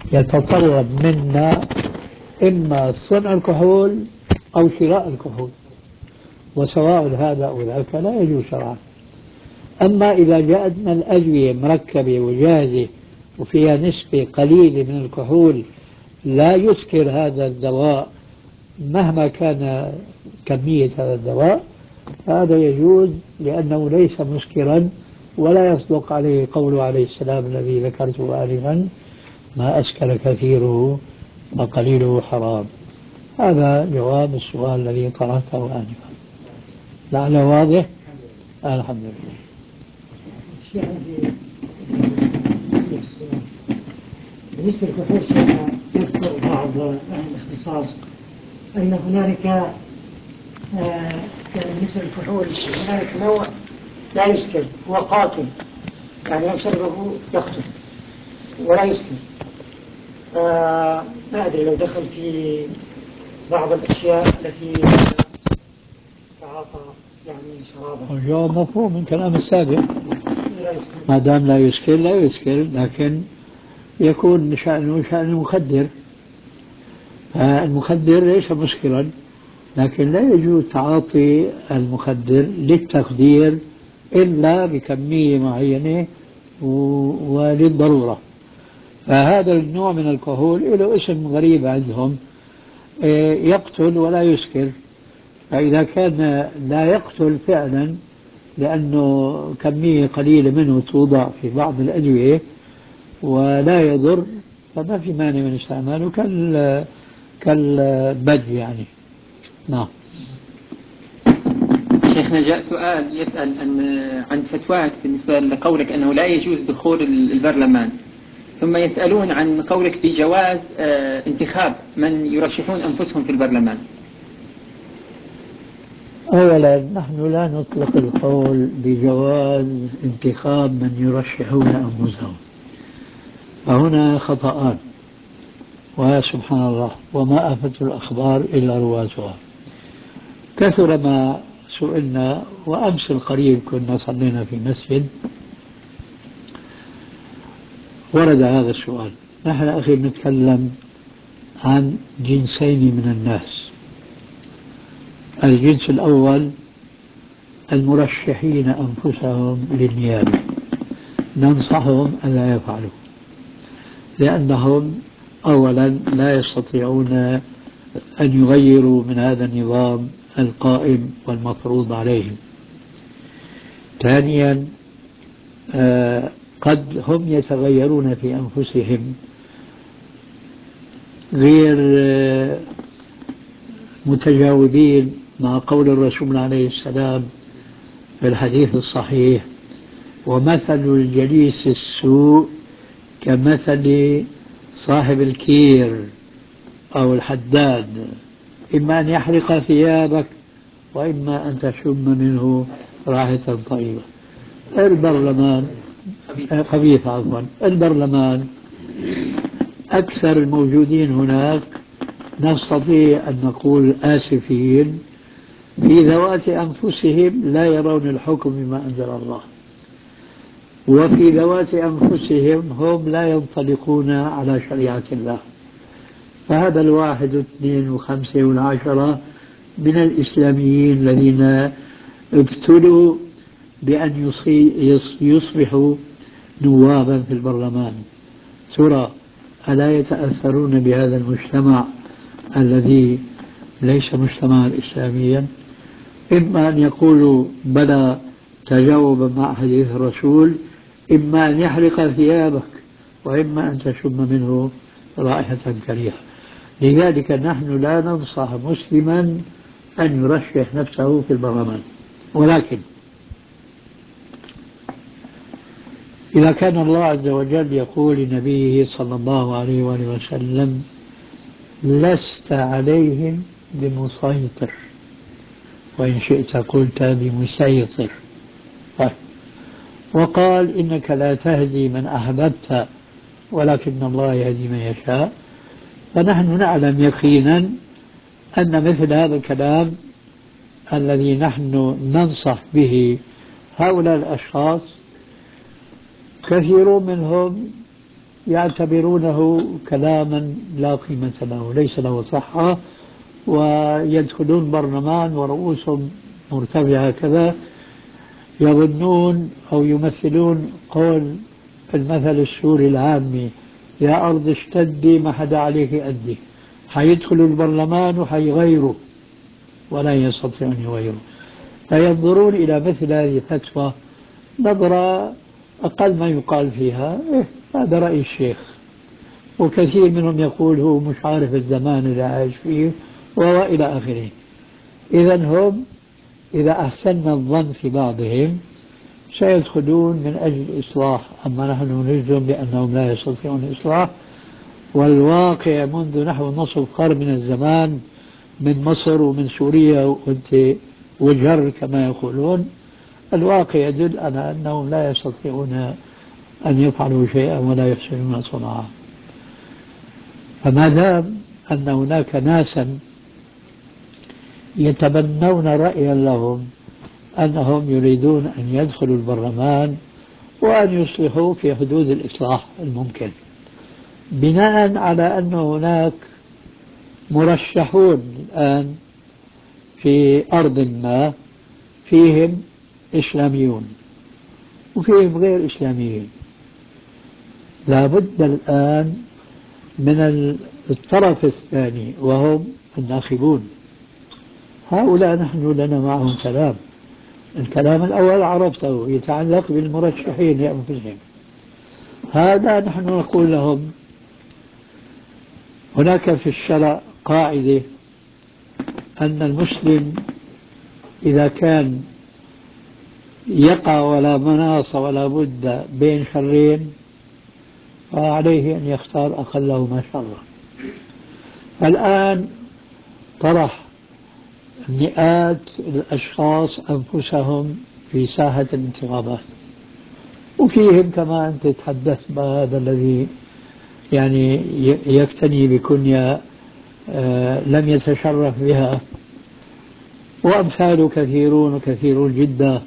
يتطلب منا إما صنع الكحول أو شراء الكحول، وسواء هذا أو ذاك لا يجوز شرعا. أما إذا جاءتنا الأدوية مركبة وجاهزة وفيها نسبة قليلة من الكحول لا يسكر هذا الدواء مهما كان كمية هذا الدواء، هذا يجوز لأنه ليس مسكرا ولا يصدق عليه قوله عليه السلام الذي ذكرته آنفا: ما أسكر كثيره وقليله حرام. هذا جواب السؤال الذي طرحته آنفا. لعله واضح؟ الحمد لله. بالنسبة للكحول يذكر بعض الاختصاص أن هنالك يعني بالنسبة للكحول هنالك نوع لا يسكر، هو قاتل، يعني لو شربه يقتل ولا يسكر. ما أدري لو دخل في بعض الأشياء التي تعاطى يعني شرابها. الجواب مفهوم من كلام السابق، ما دام لا يسكر لا يسكر، لكن يكون شأنه شأن المخدر. المخدر ليس مسكرا، لكن لا يجوز تعاطي المخدر للتخدير إلا بكمية معينة وللضرورة. فهذا النوع من الكحول له اسم غريب عندهم، يقتل ولا يسكر. فإذا كان لا يقتل فعلا لأنه كمية قليلة منه توضع في بعض الأدوية ولا يضر، فما في مانع من استعماله كالبد يعني. نعم. شيخنا جاء سؤال يسأل عن فتواك بالنسبة لقولك أنه لا يجوز دخول البرلمان، ثم يسألون عن قولك بجواز انتخاب من يرشحون أنفسهم في البرلمان. أولا نحن لا نطلق القول بجواز انتخاب من يرشحون أنفسهم، فهنا خطأان، وسبحان الله وما آفة الأخبار إلا رواتها. كثر ما سئلنا، وأمس القريب كنا صلينا في مسجد ورد هذا السؤال. نحن أخي نتكلم عن جنسين من الناس. الجنس الأول المرشحين أنفسهم للنيابة، ننصحهم ألا يفعلوا، لأنهم أولا لا يستطيعون أن يغيروا من هذا النظام القائم والمفروض عليهم. ثانيا قد هم يتغيرون في أنفسهم غير متجاوبين مع قول الرسول عليه السلام في الحديث الصحيح: ومثل الجليس السوء كمثل صاحب الكير أو الحداد، إما أن يحرق ثيابك وإما أن تشم منه رائحة طيبة. البرلمان خبيث عفوا. البرلمان أكثر الموجودين هناك نستطيع أن نقول آسفين في ذوات أنفسهم لا يرون الحكم بما أنزل الله، وفي ذوات أنفسهم هم لا ينطلقون على شريعة الله. فهذا الواحد واثنين وخمسة والعشرة من الإسلاميين الذين ابتلوا بأن يصبحوا نوابا في البرلمان، ترى ألا يتأثرون بهذا المجتمع الذي ليس مجتمعا إسلاميا؟ إما أن يقولوا بلى تجاوبا مع حديث الرسول، إما أن يحرق ثيابك وإما أن تشم منه رائحة كريهة. لذلك نحن لا ننصح مسلما أن يرشح نفسه في البرلمان. ولكن إذا كان الله عز وجل يقول لنبيه صلى الله عليه وآله وسلم: لست عليهم بمسيطر، وإن شئت قلت بمسيطر، وقال: إنك لا تهدي من أحببت ولكن الله يهدي من يشاء، فنحن نعلم يقينا أن مثل هذا الكلام الذي نحن ننصح به هؤلاء الأشخاص كثير منهم يعتبرونه كلاما لا قيمة له، ليس له صحة، ويدخلون برلمان ورؤوسهم مرتفعة كذا، يظنون أو يمثلون قول المثل السوري العامي: يا أرض اشتدي ما حدا عليك أدي. حيدخلوا البرلمان وحيغيروا ولا يستطيعون يغيروا. فينظرون إلى مثل هذه الفتوى نظرة أقل ما يقال فيها هذا رأي الشيخ، وكثير منهم يقول هو مش عارف الزمان اللي عايش فيه وإلى آخره. إذا هم إذا أحسننا الظن في بعضهم سيدخلون من أجل الإصلاح، أما نحن نجزم بأنهم لا يستطيعون الإصلاح. والواقع منذ نحو نصف قرن من الزمان من مصر ومن سوريا وانت وجر كما يقولون، الواقع يدل على أنهم لا يستطيعون أن يفعلوا شيئا ولا يحسنون صنعا. فما دام أن هناك ناسا يتبنون رأيا لهم أنهم يريدون أن يدخلوا البرلمان وأن يصلحوا في حدود الإصلاح الممكن، بناء على أن هناك مرشحون الآن في أرض ما فيهم إسلاميون وفيهم غير إسلاميين، لابد الآن من الطرف الثاني وهم الناخبون. هؤلاء نحن لنا معهم كلام. الكلام الأول عرفته يتعلق بالمرشحين أنفسهم. هذا نحن نقول لهم هناك في الشرع قاعدة أن المسلم إذا كان يقع ولا مناص ولا بد بين شرين فعليه أن يختار أقلهما شرا. الآن طرح مئات الأشخاص أنفسهم في ساحة الانتخابات، وفيهم كما أنت تحدثت هذا الذي يعني يفتني بكنية لم يتشرف بها، وأمثاله كثيرون وكثيرون جدا.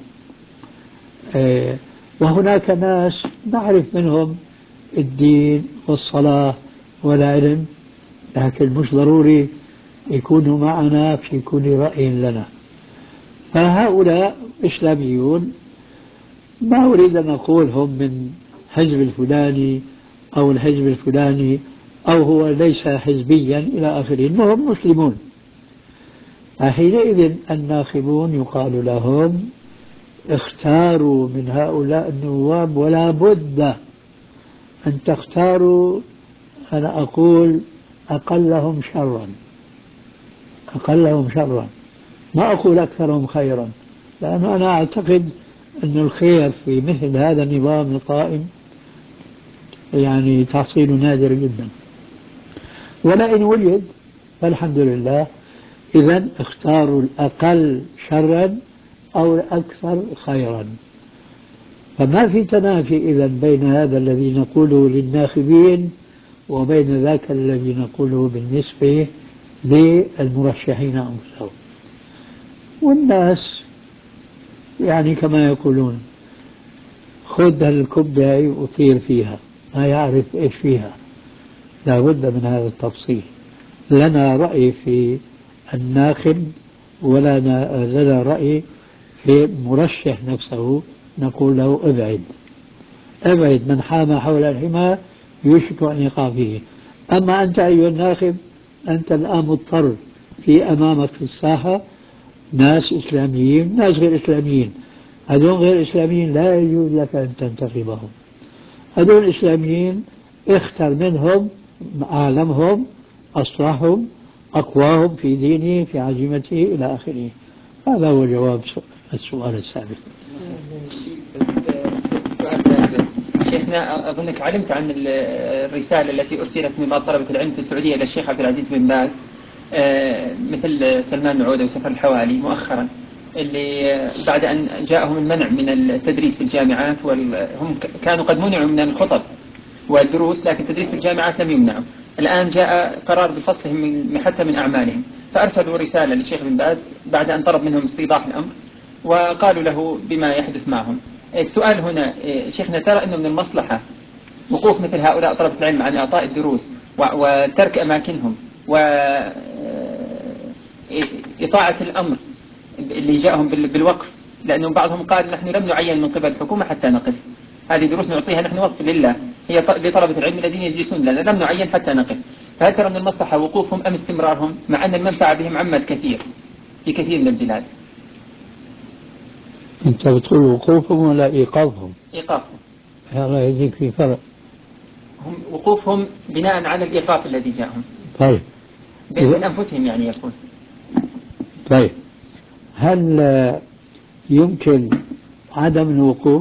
وهناك ناس نعرف منهم الدين والصلاة والعلم، لكن مش ضروري يكونوا معنا في كل رأي لنا. فهؤلاء إسلاميون ما أريد أن أقول هم من حزب الفلاني أو الحزب الفلاني أو هو ليس حزبيا إلى آخره، إنهم مسلمون. حينئذ الناخبون يقال لهم اختاروا من هؤلاء النواب، ولا بد أن تختاروا أنا أقول أقلهم شرا، أقلهم شرا، ما أقول أكثرهم خيرا، لأنه أنا أعتقد أن الخير في مثل هذا النظام القائم يعني تحصيله نادر جدا، ولئن وجد فالحمد لله. إذا اختاروا الأقل شرا أو الأكثر خيرا. فما في تنافي إذا بين هذا الذي نقوله للناخبين وبين ذاك الذي نقوله بالنسبة للمرشحين أنفسهم. والناس يعني كما يقولون خذ الكبة وطير فيها، ما يعرف إيش فيها. لا بد من هذا التفصيل. لنا رأي في الناخب ولا لنا رأي في مرشح نفسه، نقول له ابعد ابعد، من حام حول الحمى يوشك أن يقع فيه. أما أنت أيها الناخب أنت الآن مضطر في أمامك في الساحة ناس إسلاميين ناس غير إسلاميين. هذول غير إسلاميين لا يجوز لك أن تنتخبهم. هذول الإسلاميين اختر منهم أعلمهم أصلحهم أقواهم في دينه في عزيمته إلى آخره. هذا هو جواب السؤال السابق. سؤال ثاني بس. شيخنا أظنك علمت عن الرسالة التي أرسلت من بعض طلبة العلم في السعودية إلى الشيخ عبد العزيز بن باز، مثل سلمان العودة وسفر الحوالي مؤخرا، اللي بعد أن جاءهم المنع من التدريس في الجامعات، هم كانوا قد منعوا من الخطب والدروس، لكن التدريس في الجامعات لم يمنعوا. الآن جاء قرار بفصلهم حتى من أعمالهم، فأرسلوا رسالة للشيخ بن باز بعد أن طلب منهم استيضاح الأمر، وقالوا له بما يحدث معهم. السؤال هنا شيخنا، ترى أنه من المصلحة وقوف مثل هؤلاء طلبة العلم عن إعطاء الدروس وترك أماكنهم وإطاعة الأمر اللي جاءهم بالوقف، لأنه بعضهم قال نحن لم نعين من قبل الحكومة حتى نقف، هذه دروس نعطيها نحن وقف لله، هي لطلبة العلم الذين يجلسون لنا، لم نعين حتى نقف. فهل ترى من المصلحة وقوفهم أم استمرارهم، مع أن المنفعة بهم عمت كثير في كثير من البلاد؟ أنت بتقول وقوفهم ولا إيقافهم؟ إيقافهم. الله يهديك، في فرق. هم وقوفهم بناء على الإيقاف الذي جاءهم. طيب. من أنفسهم يعني يكون. طيب، هل يمكن عدم الوقوف؟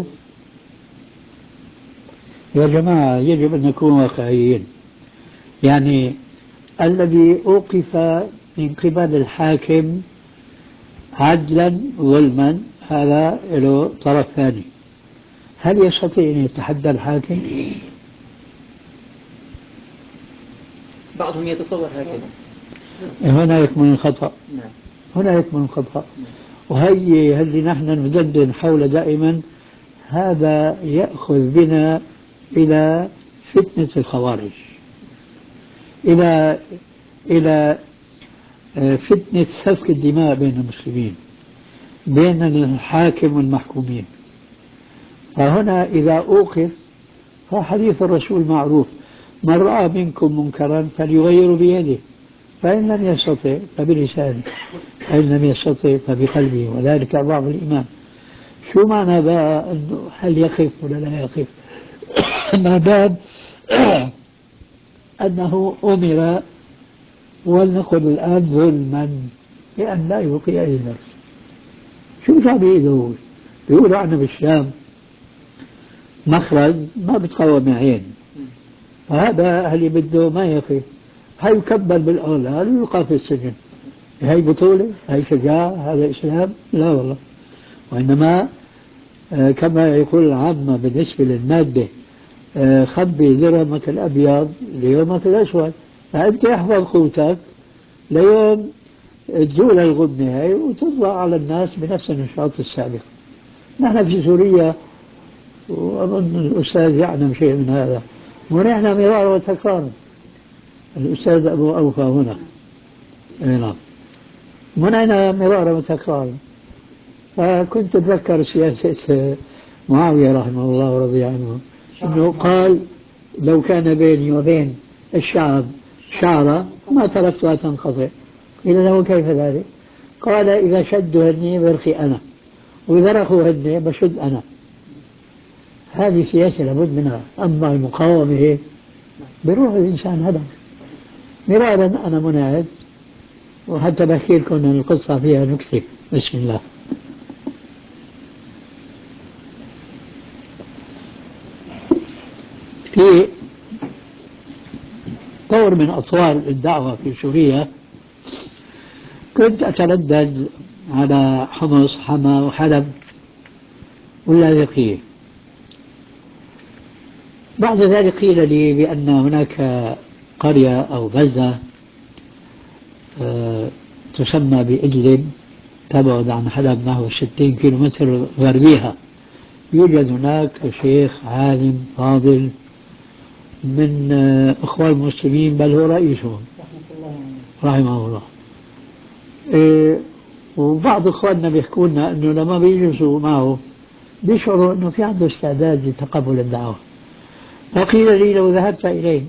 يا جماعة يجب أن نكون واقعيين. يعني الذي أوقف من قبل الحاكم عدلا ظلما هذا له طرف ثاني، هل يستطيع أن يتحدى الحاكم؟ بعضهم يتصور هكذا. هنا يكمن الخطأ. نعم. هنا يكمن الخطأ. وهي اللي نحن ندندن حول دائما، هذا يأخذ بنا إلى فتنة الخوارج، إلى فتنة سفك الدماء بين المسلمين، بين الحاكم والمحكومين. فهنا إذا أوقف، فحديث الرسول معروف: من رأى منكم منكرا فليغير بيده، فإن لم يستطع فبلسانه، فإن لم يستطع فبقلبه، وذلك ضعف الإيمان. شو معنى بقى أنه هل يقف ولا لا يقف؟ ما باب أنه أمر، ولنقل الآن ظلما، بأن لا يلقي أي درس. شو صار بإيده؟ بيقولوا عنا بالشام مخرج ما بتقوم عين، فهذا اللي بده ما يقف، هاي يكبر بالأغلال ويلقى في السجن. هاي بطولة؟ هاي شجاعة؟ هذا إسلام؟ لا والله. وإنما كما يقول العامة بالنسبة للمادة، خبي درهمك الأبيض ليومك الأسود، فأنت احفظ قوتك ليوم تزول الغبنة هاي وتطلع على الناس بنفس النشاط السابق. نحن في سوريا، وأظن الأستاذ يعلم شيء من هذا، منعنا مرارا وتكرارا. الأستاذ أبو أوفى هنا، نعم، منعنا مرارا وتكرارا. فكنت أتذكر سياسة معاوية رحمه الله ورضي عنه، أنه قال: لو كان بيني وبين الشعب شعرة ما تركتها تنقطع. قيل له: كيف ذلك؟ قال: إذا شدوا هني برخي أنا، وإذا رخوا هني بشد أنا. هذه سياسة لابد منها. أما المقاومة بروح الإنسان هذا. مرارا أنا منعد، وحتى بحكي لكم أن القصة فيها نكتة. بسم الله. في طور من أطوار الدعوة في سوريا كنت أتردد على حمص، حما، وحلب واللاذقية. بعد ذلك قيل لي بأن هناك قرية أو بلدة تسمى بإدلب، تبعد عن حلب نحو 60 كيلومتر غربيها. يوجد هناك شيخ عالم فاضل من إخوان المسلمين، بل هو رئيسهم رحمه الله. وبعض إخواننا بيحكوا لنا أنه لما بيجلسوا معه بيشعروا أنه في عنده استعداد لتقبل الدعوة. فقيل لي: لو ذهبت إليه.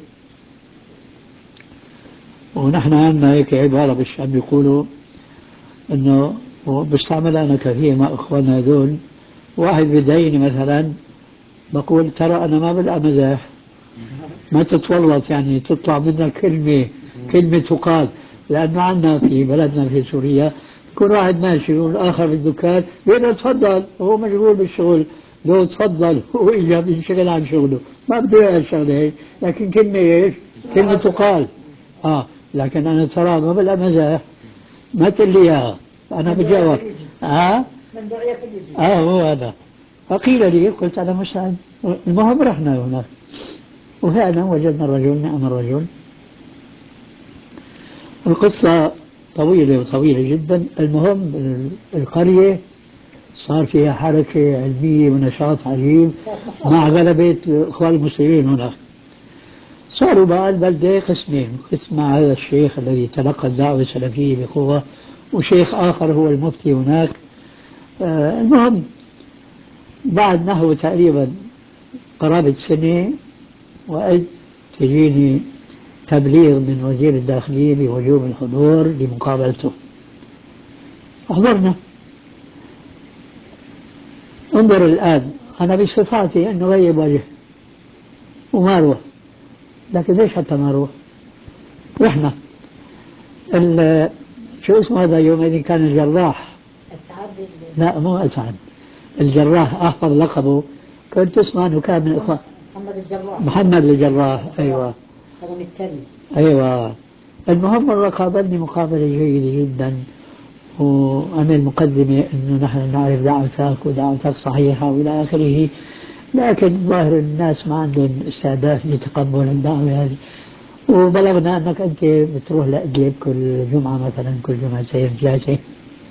ونحن عندنا هيك عبارة بالشام يقولوا أنه، وبستعملها أنا كثير مع إخواننا هذول، واحد بدعيني مثلا بقول: ترى أنا ما بلقى مزاح، ما تتورط يعني تطلع منك كلمة تقال. لأنه عندنا في بلدنا في سوريا يكون واحد ماشي والآخر بالدكان يقول له: تفضل، وهو مشغول بالشغل، لو تفضل هو إجا بينشغل عن شغله، ما بده إياها الشغلة هيك، لكن كلمة إيش؟ كلمة تقال. لكن أنا ترى ما بلقى مزاح، ما تقول لي إياها، أنا بجاوب. هو هذا. فقيل لي، قلت: أنا مستعد. المهم رحنا هناك، وفعلا وجدنا الرجل، نعم الرجل. القصة طويلة وطويلة جدا. المهم القرية صار فيها حركة علمية ونشاط عجيب مع غلبة إخوان المسلمين هناك. صاروا بقى البلدة قسمين، قسم مع هذا الشيخ الذي تلقى الدعوة السلفية بقوة، وشيخ آخر هو المفتي هناك. المهم بعد نحو تقريبا قرابة سنة وقت تجيني تبليغ من وزير الداخلية بوجوب الحضور لمقابلته. حضرنا. انظر الآن أنا بصفاتي أنه غيب وجه وما أروح، لكن ليش حتى ما أروح؟ رحنا شو اسمه هذا يومئذ كان الجراح، لا مو أسعد، الجراح أحفظ لقبه، كنت تسمع أنه كان من إخوان محمد الجراح. أيوة أيوة. المهم مرة قابلني مقابلة جيدة جدا وعمل مقدمة أنه نحن نعرف دعوتك ودعوتك صحيحة وإلى آخره، لكن ظاهر الناس ما عندهم استعداد لتقبل الدعوة هذه. وبلغنا أنك أنت بتروح لإدلب كل جمعة مثلا، كل جمعتين ثلاثة،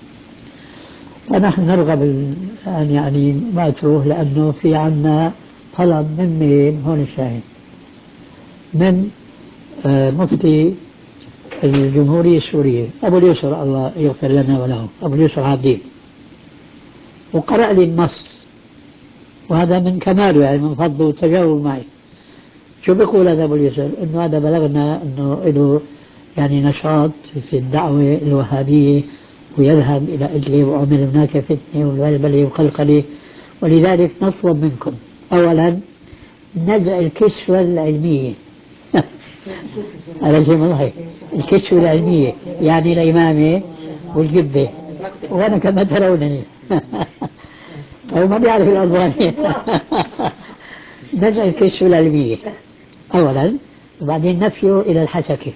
فنحن نرغب الآن يعني ما تروح، لأنه في عنا طلب من مين؟ هون الشاهد، من مفتي الجمهورية السورية أبو اليسر، الله يغفر لنا وله، أبو اليسر عابدين، وقرأ لي النص، وهذا من كماله يعني من فضله وتجاوب معي. شو بيقول هذا أبو اليسر؟ إنه هذا بلغنا إنه له يعني نشاط في الدعوة الوهابية ويذهب إلى إدلب وعمل هناك فتنة والبلبلة وقلقلة، ولذلك نطلب منكم أولا نزع الكسوة العلمية على شيء والله، الكسوة العلمية يعني الإمامة والجبة، وأنا كما ترونني هو ما بيعرف الألباني نزع الكسوة العلمية أولا، وبعدين نفيه إلى الحسكة.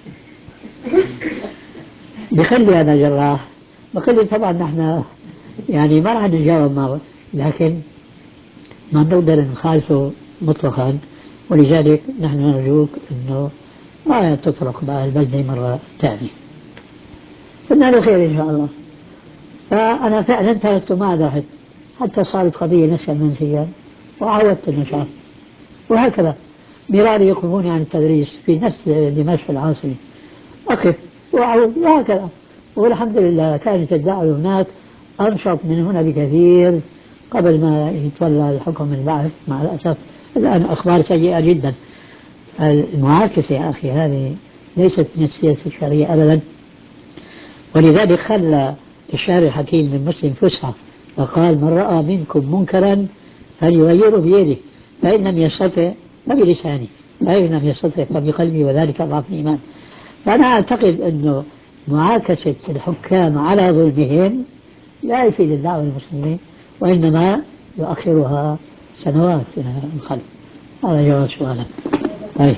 بخلي هذا جراح، بخلي طبعا نحن يعني ما راح نتجاوب معه، لكن ما نقدر نخالفه مطلقا، ولذلك نحن نرجوك انه ما تطرق بقى البلدة مرة ثانية. قلنا له خير ان شاء الله. فانا فعلا تركته ما رحت حتى صارت قضية نشأ منسيا وعودت النشاط، وهكذا مراري يقومون عن التدريس في نفس دمشق العاصمة، أقف وأعود وهكذا، والحمد لله كانت الدعوة هناك أنشط من هنا بكثير قبل ما يتولى الحكم البعث. مع الأسف الآن أخبار سيئة جدا. المعاكسة يا أخي هذه ليست من السياسة الشرعية أبدا، ولذلك خلى الشارع الحكيم من مسلم فسحة وقال من رأى منكم منكرا فليغيره بيده، فإن لم يستطع فبلسانه، فإن لم يستطع فبقلبه، وذلك أضعف الإيمان. فأنا أعتقد أنه معاكسة الحكام على ظلمهم لا يفيد الدعوة المسلمين، وإنما يؤخرها سنوات إلى الخلف. هذا جواب سؤالك. طيب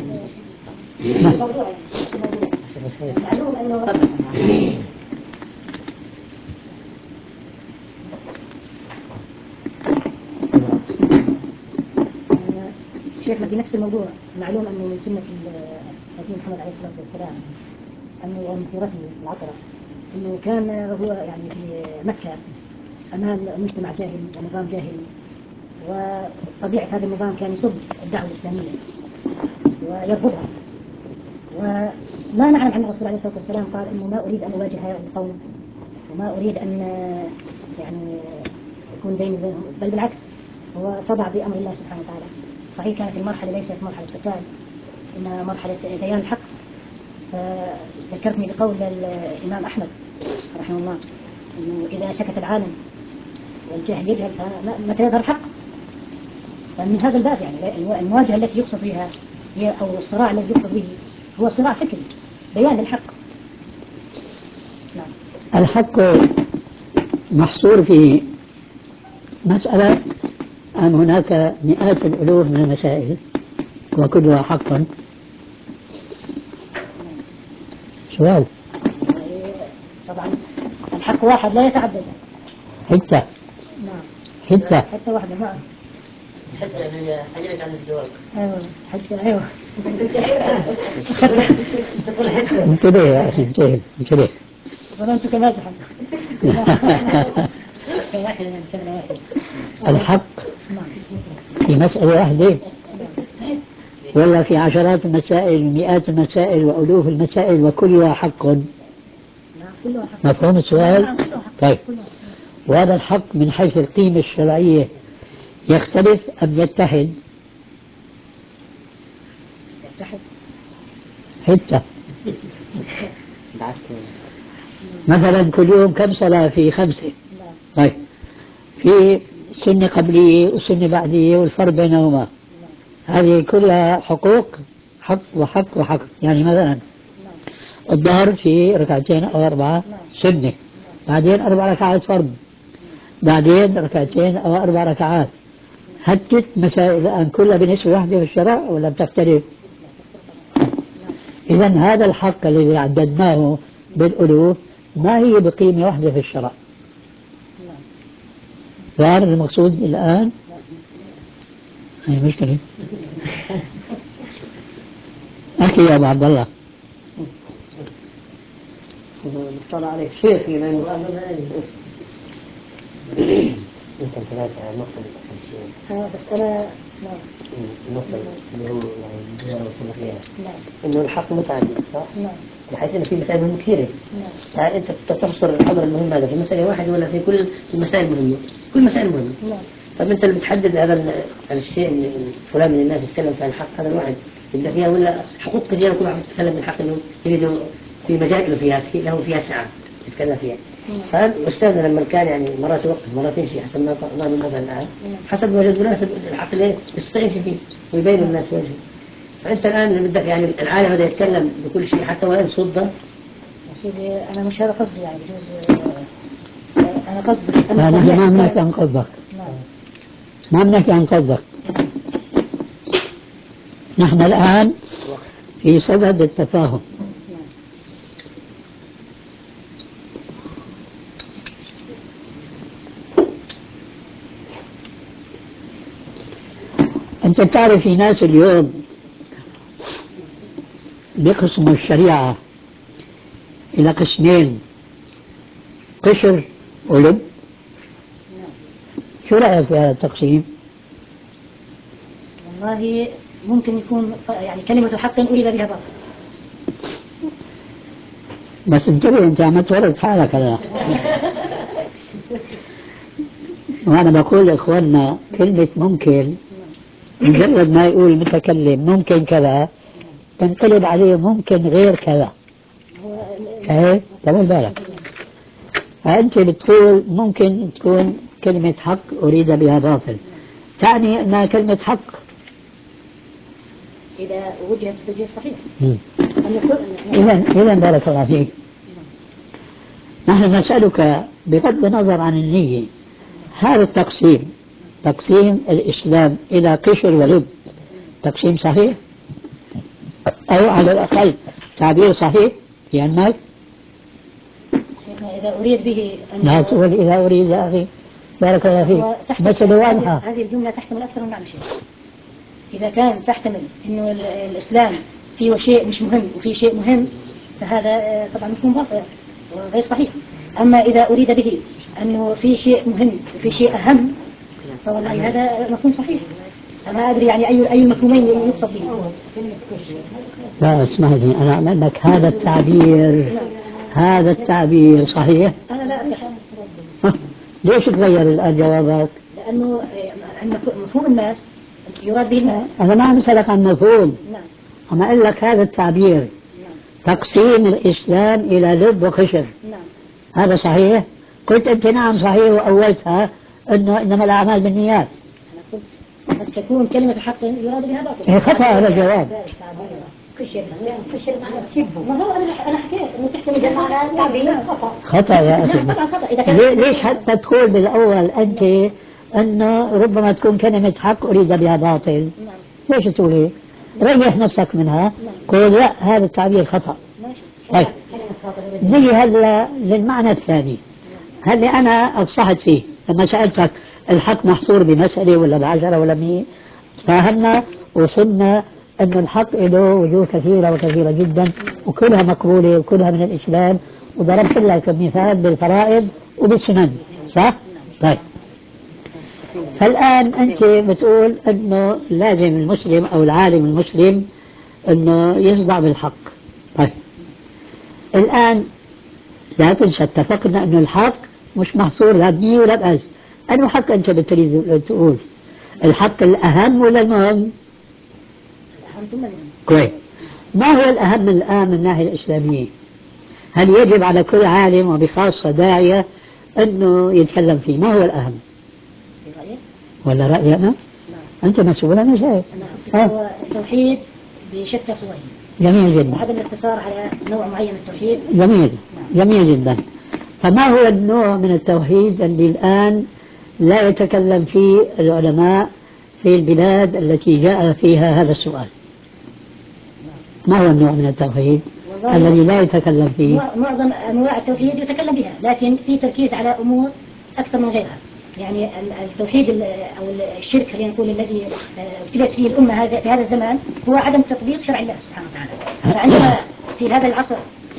معلوم انه شيخنا في نفس الموضوع، معلوم انه من سنة النبي محمد عليه الصلاة والسلام انه ومن سيرته العطرة انه كان هو يعني في مكة امام مجتمع جاهلي ونظام جاهلي، وطبيعة هذا النظام كان يسب الدعوة الإسلامية ويرفضها، وما نعلم عن الرسول عليه الصلاة والسلام قال انه ما اريد ان اواجه هؤلاء القوم وما اريد ان يعني يكون بيني وبينهم، بل بالعكس هو صدع بأمر الله سبحانه وتعالى. صحيح كانت المرحلة ليست مرحلة قتال، إنها مرحلة بيان الحق. ذكرتني بقول الإمام أحمد رحمه الله إنه إذا سكت العالم والجاهل يجهل فمتى يظهر الحق. فمن هذا الباب يعني المواجهة التي يقصد بها هي أو الصراع الذي يقصد به هو صراع فكري، بيان الحق. نعم. الحق محصور في مسألة أم هناك مئات الألوف من المسائل وكلها حق؟ سؤال. طبعا الحق واحد لا يتعدد. حتى نعم حتى واحدة. نعم حتى هي حاجة عن الجواب. ايوه حتى ايوه انتبه يا أخي انتبه ظننتك مازحا. واحد من كلمة واحد. الحق نعم. في مسألة واحدة ولا في عشرات المسائل ومئات المسائل وألوف المسائل وكلها حق؟ نعم كلها حق. مفهوم السؤال؟ نعم كلها حق. طيب، كلها حق. وهذا الحق من حيث القيمة الشرعية يختلف أم يتحد؟ يتحد. حتة مثلا كل يوم كم صلاة؟ في 5. نعم. طيب، في سنة قبلية وسنة بعدية والفرق بينهما، هذه كلها حقوق، حق وحق وحق. يعني مثلا نعم. الظهر في ركعتين أو 4 سنة، بعدين 4 ركعات فرض، بعدين ركعتين أو 4 ركعات. هالست مسائل الآن كلها بنسبة واحدة في الشرع ولا بتختلف؟ إذا هذا الحق الذي عددناه بالألوف ما هي بقيمة واحدة في الشرع. ظاهر المقصود الآن؟ هي مشكلة. أخي يا أبو عبد الله. مطلع عليك شيخ لأنه يمكن ثلاثة نقطة بس أنا نعم. النقطة اللي هو يعني أنا وصلنا فيها نعم. إنه الحق متعدد صح؟ نعم. بحيث إنه في مسائل مهمة كثيرة. نعم. يعني أنت تحصر الأمر المهم هذا في مسألة واحدة ولا في كل المسائل المهمة؟ كل مسائل مهمة. نعم. طب أنت اللي بتحدد هذا الشيء اللي فلان من الناس يتكلم عن الحق هذا الواحد يبدأ فيها ولا حقوق كثيرة كل واحد يتكلم بالحق إنه يريد في مجال له فيها له فيها سعة يتكلم فيها. فأستاذنا لما كان يعني مرات يوقف مرات يمشي حسب ما قلنا مثلا الآن حسب ما وجد مناسب الحق اللي يستطيع فيه ويبين الناس وجهه. فأنت الآن اللي بدك يعني العالم هذا يتكلم بكل شيء حتى وإن صدق. يا سيدي أنا مش هذا قصدي يعني بجوز أنا قصدي لا نحن ما بنحكي عن قصدك. ما بنحكي عن قصدك. نحن الآن في صدد التفاهم. أنت تعرف في ناس اليوم بيقسموا الشريعة إلى قسمين، قشر ولب. شو رأيك في هذا التقسيم؟ والله ممكن يكون يعني كلمة الحق أريد بها باطل. بس انتبه أنت عم تورط حالك هلا. وأنا بقول لإخواننا كلمة ممكن مجرد ما يقول المتكلم ممكن كذا تنقلب عليه ممكن غير كذا. ايه طول بالك. فأنت بتقول ممكن تكون كلمة حق أريد بها باطل، تعني أنها كلمة حق إذا وجهت بوجه صحيح. إذا بارك الله فيك. نحن نسألك بغض النظر عن النية، هذا التقسيم، تقسيم الإسلام إلى قشر ولب، تقسيم صحيح أو على الأقل تعبير صحيح في علمك؟ إذا أريد به لا تقول إذا أريد يا أخي بارك الله فيك، مسألة واضحة. هذه الجملة تحتمل أكثر من معنى شيء. إذا كان تحتمل إنه الإسلام فيه شيء مش مهم وفيه شيء مهم فهذا طبعا يكون باطل غير صحيح. أما إذا أريد به أنه في شيء مهم وفي شيء أهم فوالله هذا مفهوم صحيح. أنا أدري يعني أي المفهومين يقصد به. لا اسمح لي أنا أقول لك هذا التعبير صحيح؟ أنا لا أتفهم. ليش تغير الآن جوابك؟ لأنه مفهوم الناس يراد به الناس. أنا ما عم أسألك عن مفهوم. نعم. أنا أقول لك هذا التعبير. نعم. تقسيم الإسلام إلى لب وقشر. نعم. هذا صحيح؟ قلت أنت نعم صحيح وأولتها أنه إنما الأعمال بالنيات. أنا قلت قد تكون كلمة الحق يراد بها باطل. خطأ هذا الجواب. ما هو أنا حكيت إنه تحتمل معنى تعبير خطأ يا أخي. طبعا خطأ. ليش حتى تقول بالأول أنت أنه ربما تكون كلمة حق أريد بها باطل؟ ليش تقولي؟ ريح نفسك منها. قول لا هذا التعبير خطأ. طيب نجي هلا للمعنى الثاني، هل أنا أفصحت فيه لما سألتك الحق محصور بمسألة ولا ب10 ولا ب100؟ فهمنا وصلنا أن الحق له وجوه كثيرة وكثيرة جدا وكلها مقبولة وكلها من الإسلام، وضربت لك مثال بالفرائض وبالسنن صح؟ طيب، فالآن أنت بتقول أنه لازم المسلم أو العالم المسلم أنه يصدع بالحق. طيب، الآن لا تنسى اتفقنا أن الحق مش محصور لا ب100 ولا ب1000. أنه حق أنت بتريد تقول؟ الحق الأهم ولا المهم؟ كويس. ما هو الأهم الآن من الناحية الإسلامية؟ هل يجب على كل عالم وبخاصة داعية أنه يتكلم فيه؟ ما هو الأهم؟ ولا رأيي أنا؟ أنت مسؤول، أنا شايف. هو التوحيد بشتى صوره. جميل جدا. وعدم الاقتصار على نوع معين من التوحيد. جميل. جميل جدا. فما هو النوع من التوحيد اللي الآن لا يتكلم فيه العلماء في البلاد التي جاء فيها هذا السؤال؟ ما هو النوع من التوحيد الذي لا يتكلم فيه؟ معظم أنواع التوحيد يتكلم بها، لكن في تركيز على أمور أكثر من غيرها. يعني التوحيد أو الشرك خلينا نقول الذي ابتلت فيه الأمة في هذا الزمان هو عدم تطبيق شرع الله سبحانه وتعالى. فعندما في هذا العصر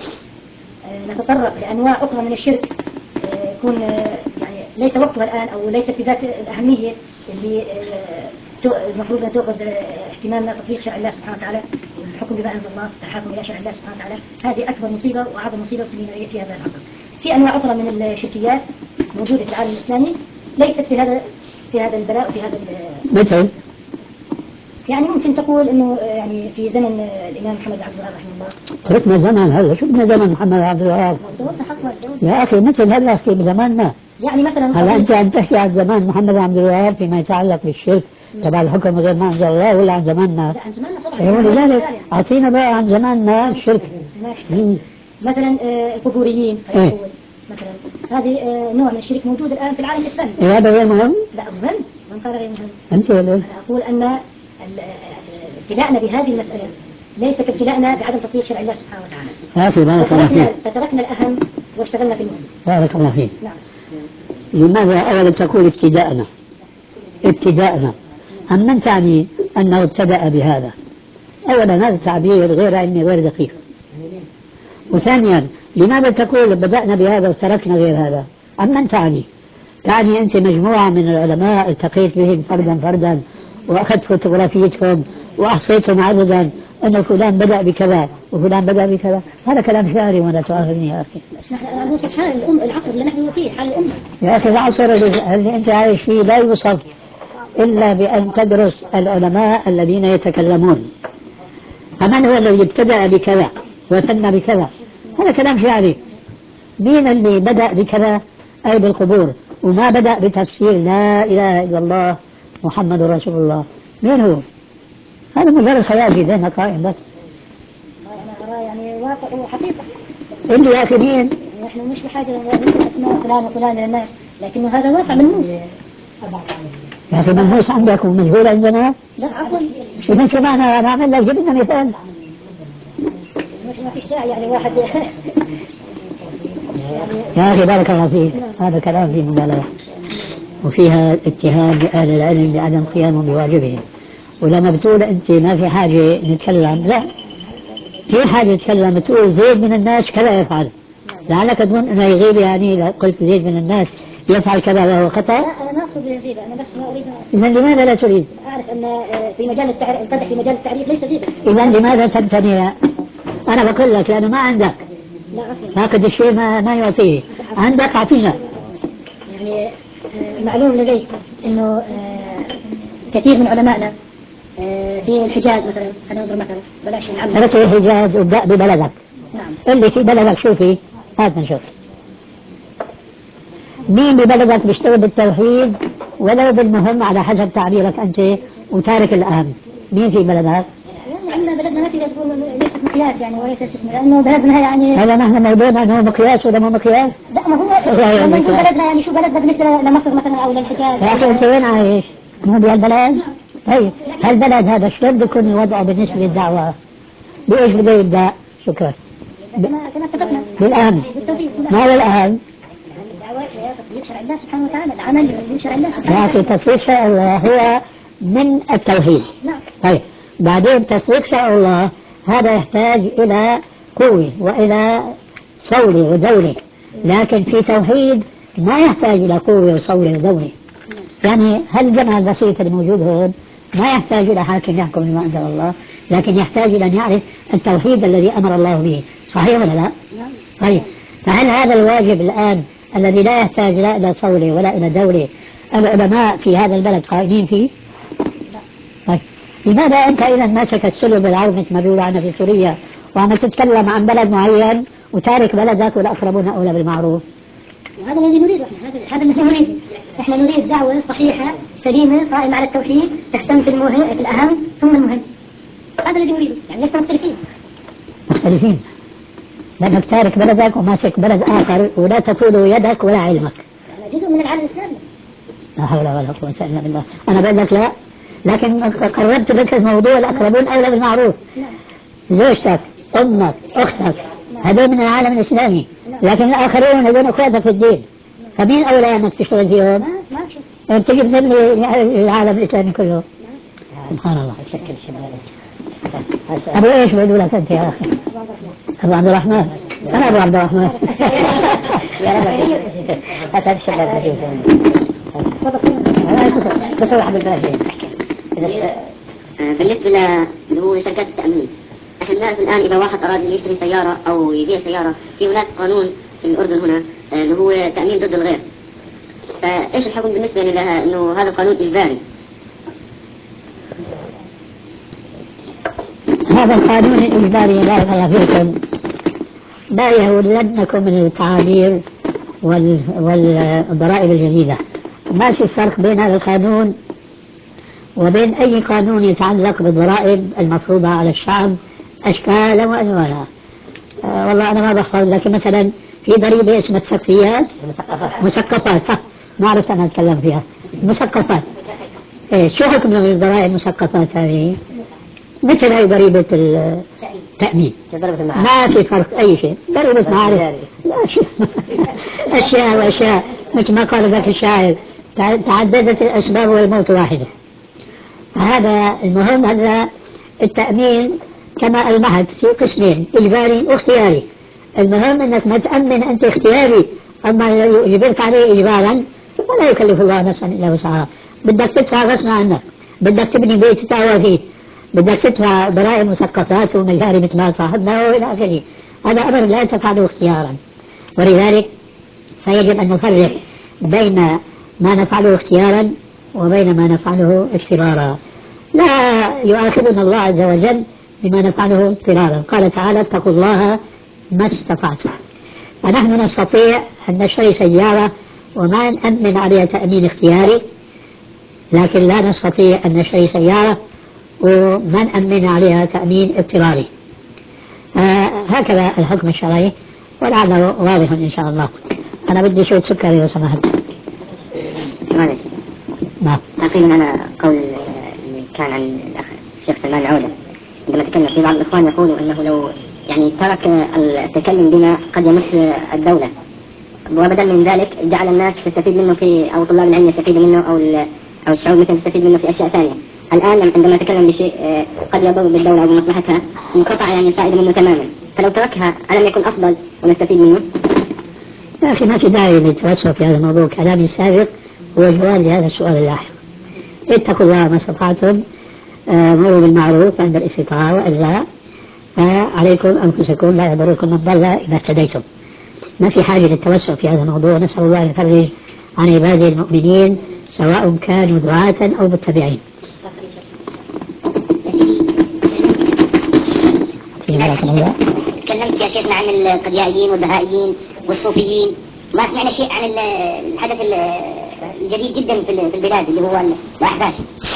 نتطرق لأنواع أخرى من الشرك يكون يعني ليس وقتها الآن أو ليس في ذات الأهمية اللي المفروض أن تأخذ اهتمام تطبيق شرع الله سبحانه وتعالى والحكم بما أنزل الله، التحاكم إلى شرع الله سبحانه وتعالى. هذه أكبر مصيبة وأعظم مصيبة في هذا العصر. في أنواع أخرى من الشركيات موجودة في العالم الإسلامي ليست في هذا البلاء وفي هذا مثل يعني ممكن تقول انه يعني في زمن الامام محمد عبد الوهاب رحمه الله. تركنا زمن هلا، شو بدنا زمن محمد عبد الوهاب؟ يا اخي مثل هلا في زماننا. يعني مثلا هلا انت عم تحكي عن زمان محمد عبد الوهاب فيما يتعلق بالشرك تبع الحكم غير ما انزل الله، ولا عن زماننا؟ لا عن زماننا طبعا. ولذلك اعطينا بقى عن زماننا الشرك. مثلا القبوريين مثلا هذه نوع من الشرك موجود الان في العالم الاسلامي. هذا غير مهم؟ لا مهم. من قال غير مهم؟ انت ولا انا اقول ان ابتلاءنا بهذه المساله ليس كابتلاءنا بعدم تطبيق شرع الله سبحانه وتعالى. يا اخي بارك الله فيك. فتركنا الاهم واشتغلنا في المهم. بارك الله فيك. نعم. لماذا اولا تقول ابتداءنا؟ أم من تعني أنه ابتدأ بهذا؟ أولا هذا التعبير غير علمي غير دقيق. وثانيا لماذا تقول بدأنا بهذا وتركنا غير هذا؟ أم من تعني؟ تعني أنت مجموعة من العلماء التقيت بهم فردا وأخذت فوتوغرافيتهم وأحصيتهم عددا أن فلان بدأ بكذا وفلان بدأ بكذا. هذا كلام شعري ولا تؤاخذني يا أخي. نحن حال العصر اللي نحن فيه حال الأمة. يا أخي العصر اللي أنت عايش فيه لا يوصف إلا بأن تدرس العلماء الذين يتكلمون. فمن هو الذي ابتدأ بكذا وثنى بكذا؟ هذا كلام شعري. مين اللي بدأ بكذا أي بالقبور وما بدأ بتفسير لا إله إلا الله محمد رسول الله؟ مين هو؟ هذا مجرد خيال في ذهنك قائم بس. أنا أرى يعني واقع وحقيقة. اللي يا أخي مين؟ نحن مش بحاجة نذكر أسماء فلان وفلان للناس، لكنه هذا واقع ملموس. يا أخي ملموس عندك ومجهول عندنا؟ لا عفوا. إذا شو معنى أنا أعمل لك جبنا مثال؟ ما فيش داعي يعني واحد يا أخي بارك الله فيك. هذا كلام فيه مبالغة وفيها اتهام بأهل العلم بعدم قيامهم بواجبهم. ولما بتقول أنت ما في حاجة نتكلم، لا في حاجة نتكلم. تقول زيد من الناس كذا يفعل، لعلك تظن أنه يغيب يعني إذا قلت زيد من الناس يفعل كذا وهو خطأ؟ لا أنا ما أقصد بالغيبة، أنا بس ما أريد. إذا لماذا لا تريد؟ أعرف أن في مجال القدح في مجال التعريف ليس غيبة. إذا لماذا تمتنع؟ أنا بقول لك لأنه ما عندك. لا عفوا. فاقد الشيء ما يعطيه، عندك أعطينا. يعني المعلوم لديك أنه كثير من علمائنا في الحجاز مثلا، خلينا نضرب مثلا بلاش نعمم. ترك الحجاز وابدأ ببلدك. نعم. اللي في بلدك شو فيه؟ هات نشوف. مين ببلدك بيشتغل بالتوحيد ولو بالمهم على حسب تعبيرك أنت وتارك الأهم؟ مين في بلدك؟ يعني عندنا بلدنا ما تقدر تقول ليست مقياس يعني وليست اسم، لأنه بلدنا يعني هذا نحن موضوعنا أنه مقياس ولا مو مقياس؟ لا ما هو لما نقول بلدنا يعني شو بلدنا بالنسبة لمصر مثلا أو للحجاز. يا أخي أنت وين عايش؟ مو بهالبلد؟ طيب هالبلد هذا شلون بيكون وضعه بالنسبة للدعوة؟ بإيش بده يبدأ؟ شكرا. كما اتفقنا بالأهم. ما هو الأهم؟ الدعوة هي تطبيق شرع الله سبحانه وتعالى، العمل بتطبيق شرع الله سبحانه يا وتعالى. أخي تطبيق شرع الله هو من التوحيد. نعم. طيب بعدين تطبيق شرع الله هذا يحتاج إلى قوة وإلى صولة ودولة، لكن في توحيد ما يحتاج إلى قوة وصولة ودولة. يعني هالجمع البسيط الموجود هون ما يحتاج إلى حاكم يحكم بما أنزل الله، لكن يحتاج إلى أن يعرف التوحيد الذي أمر الله به. صحيح ولا لا؟ طيب، فهل هذا الواجب الآن الذي لا يحتاج لا إلى صولة ولا إلى دولة العلماء في هذا البلد قائمين فيه؟ طيب، لماذا أنت إذا ماسك السلم العرب مثل ما بيقولوا عنها في سوريا وعم تتكلم عن بلد معين وتارك بلدك والأقربون أولى بالمعروف؟ وهذا الذي نريده احنا، هذا الذي نريده. احنا نريد دعوة صحيحة سليمة قائمة على التوحيد، تهتم في الأهم ثم المهم. هذا الذي نريده، يعني لسنا مختلفين. مختلفين لأنك تارك بلدك وماسك بلد آخر ولا تطول يدك ولا علمك. يعني جزء من العالم الإسلامي. لا حول ولا قوة إلا بالله. أنا بقول لك لا، لكن قربت لك الموضوع الأقربون أولى بالمعروف. زوجتك، أمك، أختك، هذول من العالم الإسلامي، لكن الآخرون هذول أخواتك في الدين، فمين أولى أنك تشتغل فيهم؟ ما تجي بذل العالم الإسلامي كله. سبحان الله. أبو إيش بيقول لك أنت يا أخي؟ أبو عبد الرحمن. أنا أبو عبد الرحمن. يا رب أتكسب تصلح بالفلاشين. بالنسبة اللي هو شركات التأمين، احنا بنعرف الآن إذا واحد أراد يشتري سيارة أو يبيع سيارة، في هناك قانون في الأردن هنا اللي هو تأمين ضد الغير. فإيش الحكم بالنسبة لها إنه هذا القانون إجباري؟ هذا القانون الإجباري بارك الله فيكم لا يهولنكم من التعابير والضرائب الجديدة. ما في فرق بين هذا القانون وبين أي قانون يتعلق بالضرائب المفروضة على الشعب أشكالا وألوانا. والله أنا ما بحفظ، لكن مثلا في ضريبة اسمها السقفيات، مثقفات، ما عرفت أنا أتكلم فيها، مثقفات. إيه شو حكم الضرائب المثقفات هذه؟ مثل هي ضريبة التأمين، ما في فرق أي شيء. ضريبة معارف لا شيء أشياء وأشياء، مثل ما قال ذاك الشاعر تعددت الأسباب والموت واحدة. هذا المهم، هذا التأمين كما المهد في قسمين، إجباري واختياري. المهم أنك ما تأمن أنت اختياري، أما يجبرك عليه إجبارا ولا يكلف الله نفسا إلا وسعها. بدك تدفع غصب عنك، بدك تبني بيت تتعوى فيه، بدك تدفع ضرائب مثقفات ومجاري مثل ما صاحبنا وإلى آخره. هذا أمر لا تفعله اختيارا، ولذلك فيجب أن نفرق بين ما نفعله اختيارا وبين ما نفعله اضطرارا. لا يؤاخذنا الله عز وجل بما نفعله اضطرارا. قال تعالى: اتقوا الله ما استطعتم. فنحن نستطيع أن نشتري سيارة وما نأمن عليها تأمين اختياري، لكن لا نستطيع أن نشتري سيارة وما نأمن عليها تأمين اضطراري. هكذا الحكم الشرعي، ولعله واضح إن شاء الله. أنا بدي شوية سكر إذا سمحت. سؤال يا شيخ. نعم. تعقيبا على قول اللي كان عن الأخ الشيخ سلمان العودة عندما تكلم، في بعض الإخوان يقولوا أنه لو يعني ترك التكلم بما قد يمس الدولة، وبدل من ذلك جعل الناس تستفيد منه في، أو طلاب العلم يستفيدوا منه، أو الشعوب مثلا تستفيد منه في أشياء ثانية. الآن عندما تكلم بشيء قد يضر بالدولة أو بمصلحتها، انقطع يعني الفائدة منه تماما، فلو تركها ألم يكن أفضل ونستفيد منه؟ يا أخي ما في داعي للتوسع في هذا الموضوع. كلامي السابق هو جواب لهذا السؤال اللاحق. اتقوا الله ما استطعتم، مروا بالمعروف عند الاستطاعة، وإلا فعليكم أنفسكم لا يضركم من ضل إذا اهتديتم. ما في حاجة للتوسع في هذا الموضوع. نسأل الله أن يفرج عن عباده المؤمنين سواء كانوا دعاة أو متبعين. تكلمت يا شيخنا عن القديائيين والبهائيين والصوفيين، ما سمعنا شيء عن الحدث الجديد جدا في البلاد اللي هو الأحباش.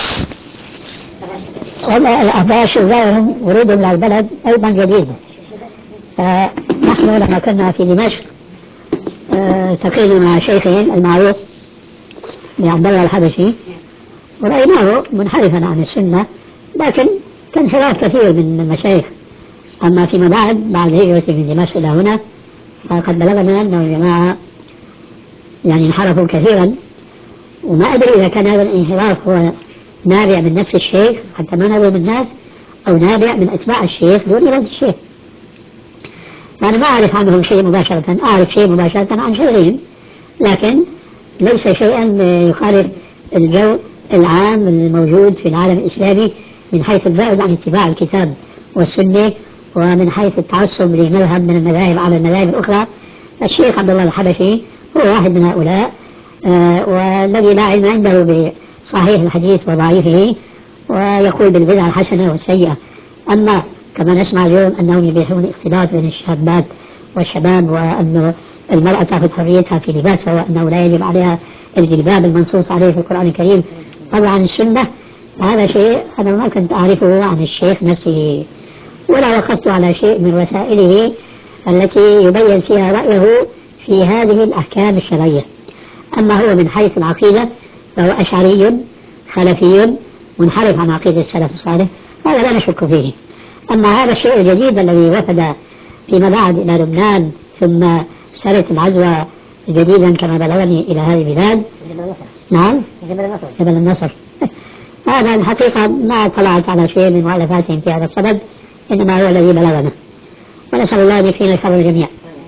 والله الأحباش وغيرهم ورودهم للبلد أيضا جديد. نحن لما كنا في دمشق التقينا مع شيخهم المعروف لعبد الله الحبشي، ورأيناه منحرفا عن السنة، لكن كان خلاف كثير من المشايخ. أما فيما بعد هجرة من دمشق إلى هنا، فقد بلغنا أنه الجماعة يعني انحرفوا كثيرا، وما أدري إذا كان هذا الانحراف هو نابع من نفس الشيخ حتى ما نظلم الناس، أو نابع من أتباع الشيخ دون إرادة الشيخ. أنا ما أعرف عنهم شيء مباشرة، أعرف شيء مباشرة عن شيخهم لكن ليس شيئا يخالف الجو العام الموجود في العالم الإسلامي من حيث البعد عن اتباع الكتاب والسنة، ومن حيث التعصب لمذهب من المذاهب على المذاهب الأخرى. الشيخ عبد الله الحبشي هو واحد من هؤلاء، والذي لا علم عنده بصحيح الحديث وضعيفه، ويقول بالبدعة الحسنة والسيئة. أما كما نسمع اليوم أنهم يبيحون اختلاط بين الشابات والشباب، وأن المرأة تأخذ حريتها في لباسها، وأنه لا يجب عليها الجلباب المنصوص عليه في القرآن الكريم فضلا عن السنة، هذا شيء أنا ما كنت أعرفه عن الشيخ نفسه، ولا وقفت على شيء من رسائله التي يبين فيها رأيه في هذه الأحكام الشرعية. أما هو من حيث العقيدة فهو أشعري خلفي منحرف عن عقيدة السلف الصالح، هذا لا نشك فيه. أما هذا الشيء الجديد الذي وفد فيما بعد إلى لبنان ثم سرت العزوة جديدا كما بلغني إلى هذه البلاد، نعم جبل النصر هذا الحقيقة ما طلعت على شيء من مؤلفاتهم في هذا الصدد، إنما هو الذي بلغنا، ونسأل الله أن يكفينا شر الجميع.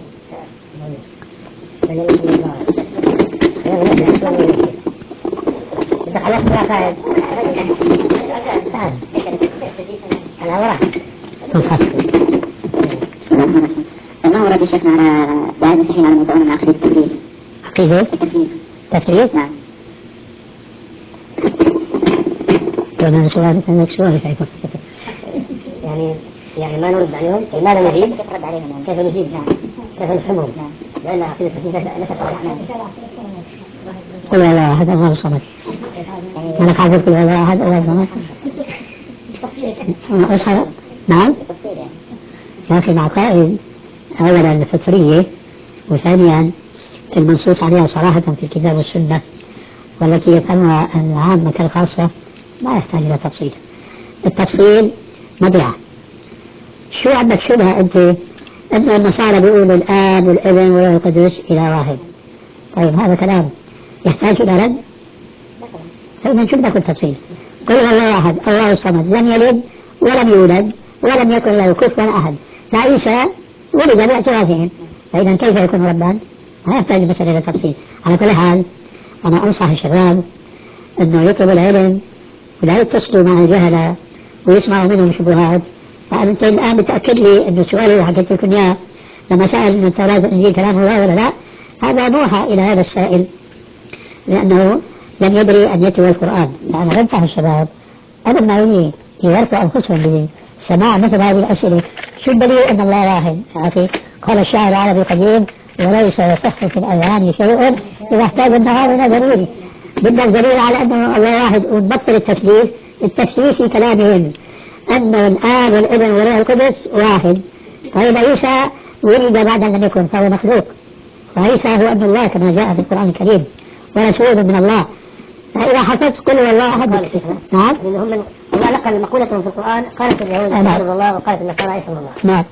ما ورد شيخنا على بعض المسيحيين على موضوع من عقيدة التثليث؟ عقيدة التثليث؟ نعم. وأنا سؤالك عندك سؤال كيف؟ يعني ما نرد عليهم، لماذا نجيب؟ كيف نجيب؟ كيف نفهمهم؟ لأن عقيدة التثليث لا تتعلم. قل والله أحد الله الصمد. أنا قاعد قل والله أحد الله الصمد. نعم. لكن العقائد أولا الفطرية، وثانيا المنصوص عليها صراحة في الكتاب والسنة، والتي يفهمها العامة كالخاصة، ما يحتاج إلى تفصيل. التفصيل مضيعة. شو عندك شبهة أنت أن النصارى بيقولوا الآب والابن والروح القدس إله واحد؟ طيب هذا كلام يحتاج إلى رد؟ فإذا شو بدك التفصيل؟ قل الله أحد الله الصمد لم يلد ولم يولد ولم يكن له كفوا أحد. فعيسى ولد باعترافهم، فإذا كيف يكون ربا؟ ما يحتاج مسألة إلى تفصيل. على كل حال أنا أنصح الشباب أنه يطلبوا العلم ولا يتصلوا مع الجهلة ويسمعوا منهم شبهات. فأنت الآن بتأكد لي أنه السؤال اللي حكيت لكم إياه لما سأل أن التوراة والإنجيل كلام الله ولا لا، هذا موحى إلى هذا السائل لأنه لم يدري أن يتلو القرآن. فأنا بنصح الشباب قبل ما يورطوا أنفسهم بسماع مثل هذه الأسئلة. شو الدليل أن الله واحد؟ يا أخي قال الشاعر العربي القديم: وليس يصح في الأذهان شيء إذا احتاج النهار إلى دليل. بدك دليل على أنه الله واحد ونبطل التثليث. التثليث في كلامهم أن الآب والابن والروح القدس واحد، وإذا عيسى ولد بعد أن لم يكن فهو مخلوق، وعيسى هو ابن الله كما جاء في القرآن الكريم ورسول من الله. فإذا حفظت قل والله أحد. نعم. هم الله نقل مقولتهم في القرآن، قالت اليهود عيسى ابن الله وقالت النصارى عيسى ابن الله. نعم.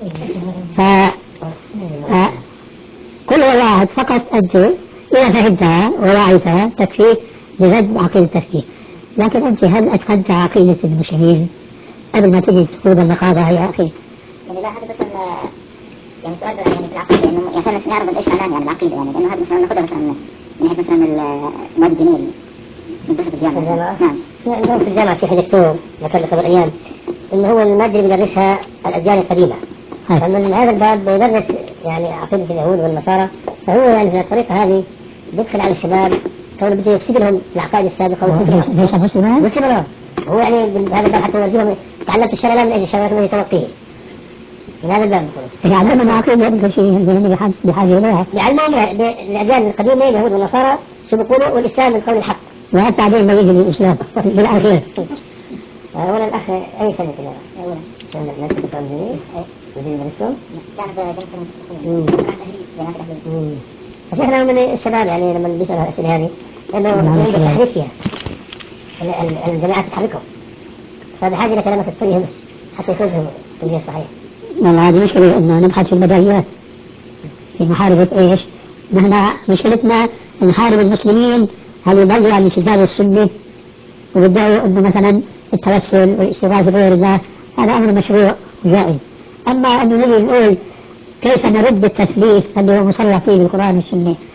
قل والله أحد فقط أنت إذا فهمتها ووعيتها تكفي لرد عقيدة التثليث. لكن أنت هل أتقنت عقيدة المسلمين قبل ما تجي تخوض النقابة يا أخي؟ يعني لا هذا بس يعني سؤال يعني في العقيدة، يعني عشان نعرف بس إيش معناه يعني العقيدة، يعني لأنه هذا مثلا ناخذها مثلا من حيث مثلا المواد الدينية ندرسها في الجامعة. نعم. اليوم في الجامعة شيخ دكتور ذكر لي قبل أيام إنه هو المادة اللي بيدرسها الأديان القديمة، فمن هذا الباب بيدرس يعني عقيدة اليهود والنصارى، فهو يعني في الطريقة هذه بيدخل على الشباب كونه بده يفسد لهم العقائد السابقة والفكرة. ليس مسلما؟ مسلما هو يعني هذا الباب حتى يوجههم. تعلمت الشرع لا من أجل الشرع لكن يتوقيه من هذا الباب. يعلمنا عقيدة كل شيء بحاجة إليها. يعلمهم الأديان القديمة اليهود والنصارى شو بيقولوا، والإسلام القول الحق، وحتى بعدين ما يجي للإسلام بالأخير. هنا الأخ أي سنة كده؟ أولا سنة نفس الدكتور جميل مدير مدرسكم؟ كان في جامعة فشيخنا من الشباب يعني لما بيسألوا الأسئلة هذه لأنه عنده تحريك فيها الجماعات تحركهم، فبحاجة إلى كلمة تفريهم حتى يفوزهم التوجيه الصحيح. والله هذه مشكلة إنه نبحث في البدايات في محاربة إيش؟ نحن مشكلتنا نحارب المسلمين هل يضلوا عن الكتاب والسنة وبدأوا إنه مثلا التوسل والاستغاثة بغير الله، هذا أمر مشروع وجائز. أما أنه نجي نقول كيف نرد التثليث اللي هو مصرح فيه بالقرآن والسنة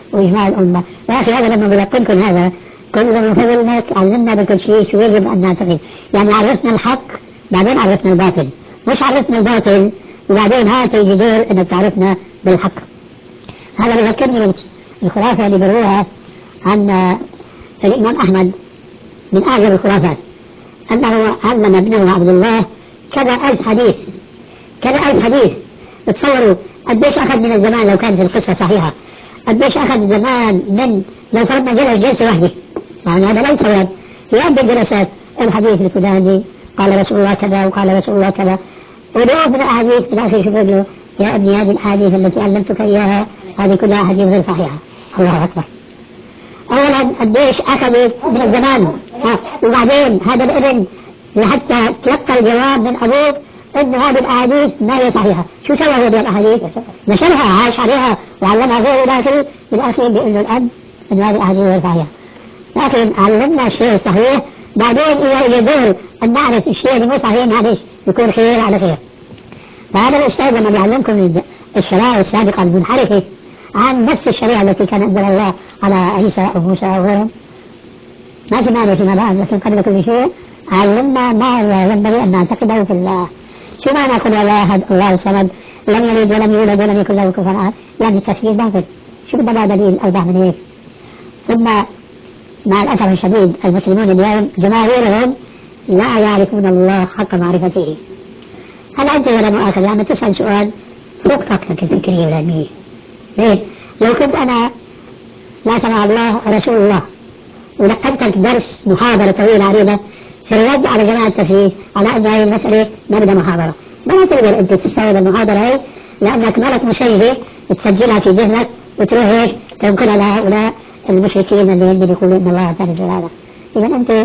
وإجماع الأمة. يا أخي هذا لما بلقنكم هذا كل فضلنا علمنا بكل شيء شو يجب أن نعتقد. يعني عرفنا الحق بعدين عرفنا الباطل، مش عرفنا الباطل وبعدين هات يجي دور أنك تعرفنا بالحق. هذا بذكرني بالخرافة اللي بروها عن الإمام أحمد من أعجب الخرافات، أنه علم ابنه عبد الله كذا ألف حديث، كذا ألف حديث. تصوروا قديش أخذ من الزمان لو كانت القصة صحيحة، قديش أخذ زمان من لو فرضنا جلسة واحدة، يعني هذا لا يتصور في عدة جلسات الحديث الفلاني قال رسول الله كذا وقال رسول الله كذا، ودور من الأحاديث في الآخر يقول له يا ابني هذه الأحاديث التي علمتك إياها هذه كلها أحاديث غير صحيحة. الله أكبر. أولا قديش أخذ من الزمان، وبعدين هذا الابن لحتى تلقى الجواب من أبوه إن هذه الأحاديث ما هي صحيحة. شو سوى هذه الأحاديث؟ نشرها عاش عليها وعلمها غير الآخر، بالآخر بيقول له الأب إن هذه الأحاديث غير صحيحة. لكن علمنا الشيء الصحيح، بعدين إذا يدور أن نعرف الشيء اللي مو صحيح معلش يكون خير على خير. فهذا الأستاذ لما بيعلمكم الشرائع السابقة المنحرفة عن نفس الشريعة التي كان أنزل الله على عيسى أو موسى أو غيرهم ما في مانع فيما بعد، لكن قبل كل شيء علمنا ما ينبغي أن نعتقده في الله. شو معنى قل الله أحد الله الصمد لم يلد ولم يولد ولم يكن له كفوا أحد؟ يعني التفسير باطل. شو بدنا دليل أوضح من هيك؟ ثم مع الأسف الشديد المسلمون اليوم جماهيرهم لا يعرفون الله حق معرفته. هل أنت ولا مؤاخذة يعني تسأل سؤال فوق طاقتك الفكرية والعلمية؟ ليه؟ لو كنت أنا لا سمع الله رسول الله ولقنتك درس محاضرة طويلة عريضة في الرد على جماعة التفسير على أن هذه المسألة نبدأ محاضرة، ما تقدر أنت تستوعب المحاضرة هي لأنك مالك مسجلة تسجلها في ذهنك وتروح هيك تنقلها لهؤلاء المشركين اللي يقولون أن الله ثالث ثلاثة. إذا أنت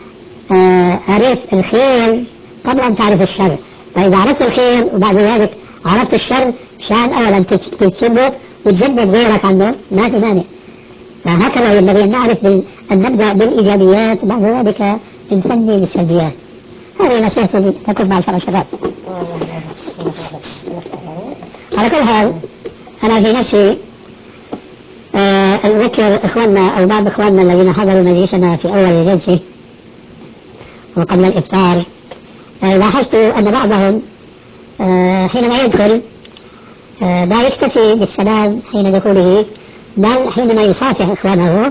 عرفت الخير قبل أن تعرف الشر، فإذا عرفت الخير وبعد ذلك عرفت الشر شان أولا تجتنبه وتجنب غيرك عنه ما في مانع. فهكذا ينبغي أن نعرف أن نبدأ بالإيجابيات وبعد ذلك نثني بالسلبيات. هذه نصيحتي تكون مع الشباب. على كل حال أنا في نفسي أذكر إخواننا أو بعض إخواننا الذين حضروا مجلسنا في أول جلسة وقبل الإفطار، لاحظت أن بعضهم حينما يدخل لا يكتفي بالسلام حين دخوله، بل حينما يصافح إخوانه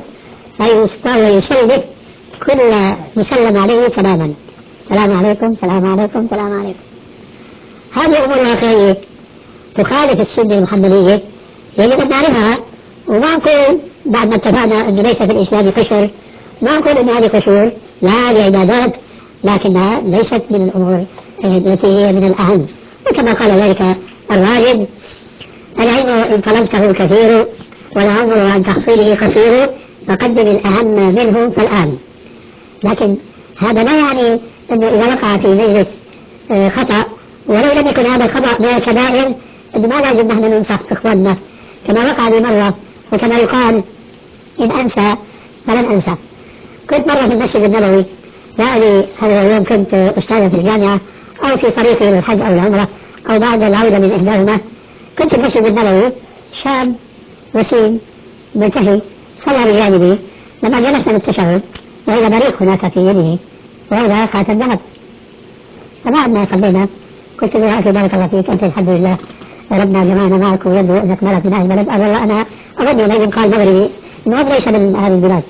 ويسلم كل مسلم عليه سلاما، السلام عليكم سلام عليكم سلام عليكم. هذه أمور واقعية تخالف السنة المحمدية يجب أن نعرفها، وما نقول بعد ما اتفقنا أنه ليس في الإسلام قشور، ما نقول أن هذه قشور، لا هذه عبادات لكنها ليست من الأمور التي هي من الأهم. وكما قال ذلك الراجل العلم إن طلبته كثير والعمر عن تحصيله قصير فقدم الأهم منه فالآن. لكن هذا لا يعني أنه إذا وقع في مجلس خطأ ولو لم يكن هذا الخطأ من الكبائر أنه ما لازم نحن ننصح إخواننا كما وقع لي مرة، وكما يقال إن أنسى فلن أنسى. كنت مرة في المسجد النبوي، يعني هذا اليوم كنت أستاذا في الجامعة أو في طريقي للحج أو العمرة أو بعد العودة من إحداهما، كنت في المسجد النبوي شاب وسيم ملتحي صلى بجانبي، لما جلسنا للتشهد وإذا بريق هناك في يده وإذا خاتم ذهب، فبعد ما صلينا قلت له أخي بارك الله فيك أنت الحمد لله ربنا جمعنا معك ويبدو أنك ملك من أهل البلد. والله أنا أظن لو قال مغربي إنه ليس من هذه البلاد،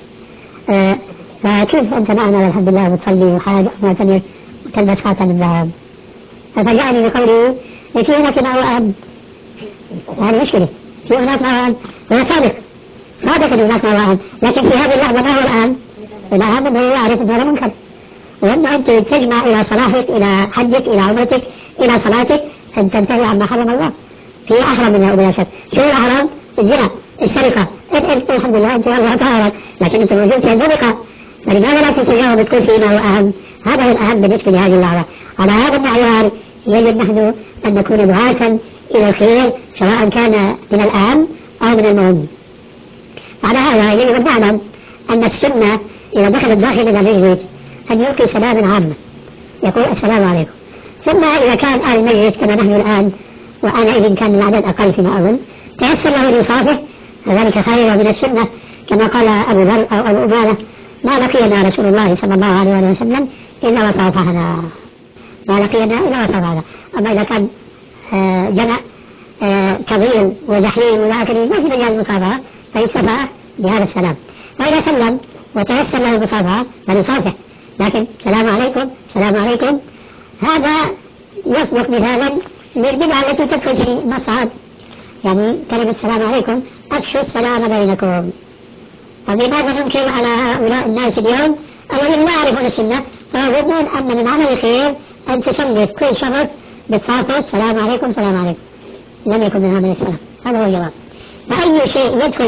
فكيف أنت معنا والحمد لله وتصلي وحاج ومعتمر وتلبس خاتم من ذهب؟ ففاجأني بقوله في هناك ما هو أهم، هذه مشكلة، في هناك ما هو أهم، هو صادق أن هناك ما هو أهم، لكن في هذه اللحظة ما هو الأهم؟ الأهم أنه يعرف أن هذا منكر، وأن أنت تجمع إلى صلاحك إلى حجك إلى عمرتك إلى صلاتك أن تنتهي عما حرم الله. في أحرم منها بلا شك. شو الأحرام؟ الزنا، السرقة، الحمد لله أنت الله تعالى، لكن أنت موجود في المنطقة، فلماذا لا تتجاوب تقول فيما هو أهم؟ هذا هو الأهم بالنسبة لهذه اللحظة. على هذا المعيار يجب نحن أن نكون دعاة إلى الخير سواء كان من الأهم أو من المهم. على هذا يجب أن نعلم أن السنة إذا دخلت داخل إلى المجلس أن يلقي سلاما عاما يقول السلام عليكم، ثم إذا كان أهل المجلس كما نحن الآن وآنئذ كان العدد أقل فيما أظن تيسر له أن يصافح وذلك خير من السنة كما قال أبو ذر أو أبو أمامة ما لقينا رسول الله صلى الله عليه وسلم إلا وصافحنا، ما لقينا إلا وصافحنا. أما إذا كان جمع كبير وزحيم وإلى آخره ما في مجال المصافحة فيكتفى بهذا السلام. وإذا سلم وتيسر له المصافحة فليصافح، لكن السلام عليكم السلام عليكم هذا يصدق مثالا للبدعة التي تدخل في المصعد، يعني كلمة السلام عليكم أفشوا السلام بينكم. فلماذا ننكر على هؤلاء الناس اليوم الذين لا يعرفون السنة فيظنون أن من عمل الخير أن تصلي كل شخص بالصافة السلام عليكم السلام عليكم، لم يكن من عمل السلام. هذا هو الجواب. فأي شيء يدخل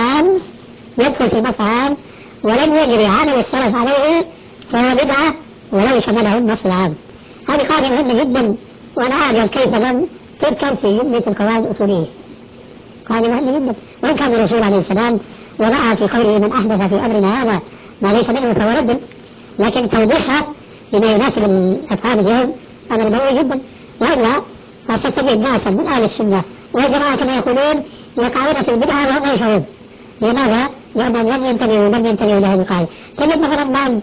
في مصعد ولم يجري عمل السلف عليه فهو بدعة ولو شمله النص العام. هذه قاعدة مهمة جدا، وأنا أعجب كيف لم تذكر في جملة القواعد الأصولية. قاعدة مهمة جدا، وإن كان الرسول عليه السلام وضعها في قوله من أحدث في أمرنا هذا ما ليس منه فهو رد، لكن توضيحها لما يناسب الأفهام اليوم أمر ضروري جدا. وإلا فستجد ناسا من أهل السنة والجماعة كما يقولون يقعون في البدعة وهم لا يشعرون. لماذا؟ لأنهم لم ينتبهوا لهذه القاعدة. تجد مثلا بعض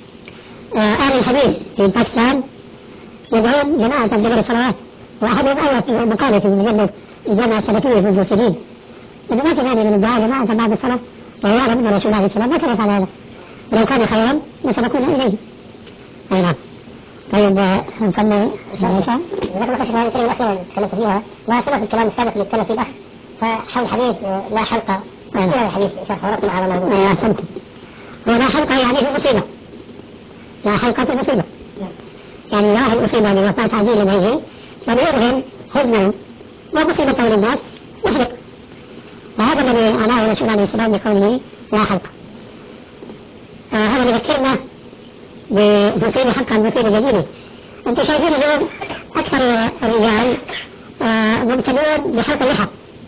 أهل الحديث في باكستان يدعون جماعة قبل الصلوات، وأحدهم أول مقالة في مجلة الجامعة السلفية في الجوسيين إنه ما في مانع من الدعاء جماعة بعد الصلاة، وهو يعلم أن الرسول عليه السلام ما كان يفعل هذا، ولو كان خيرا لسبقونا إليه. أي نعم. طيب نسمي الشيخ ذكر قصة هذه الكلمة الأخيرة تكلمت فيها ما صلة الكلام السابق اللي تكلم فيه الأخ فحول حديث لا حلقة. هذا الحديث شيخ حرقنا على الموضوع. أحسنت. هو لا حلقة يعني في مصيبة، لا حلقة في مصيبة، يعني واحد أصيب بوفاة عجيلة به فليرغم حزنه ومصيبته للناس يحرق، وهذا الذي عناه الرسول عليه السلام بقوله لا حلقة. هذا يذكرنا بمصيبة حقا مصيبة جديدة. أنتم شايفين اليوم أكثر الرجال مبتلون بحلق اللحى،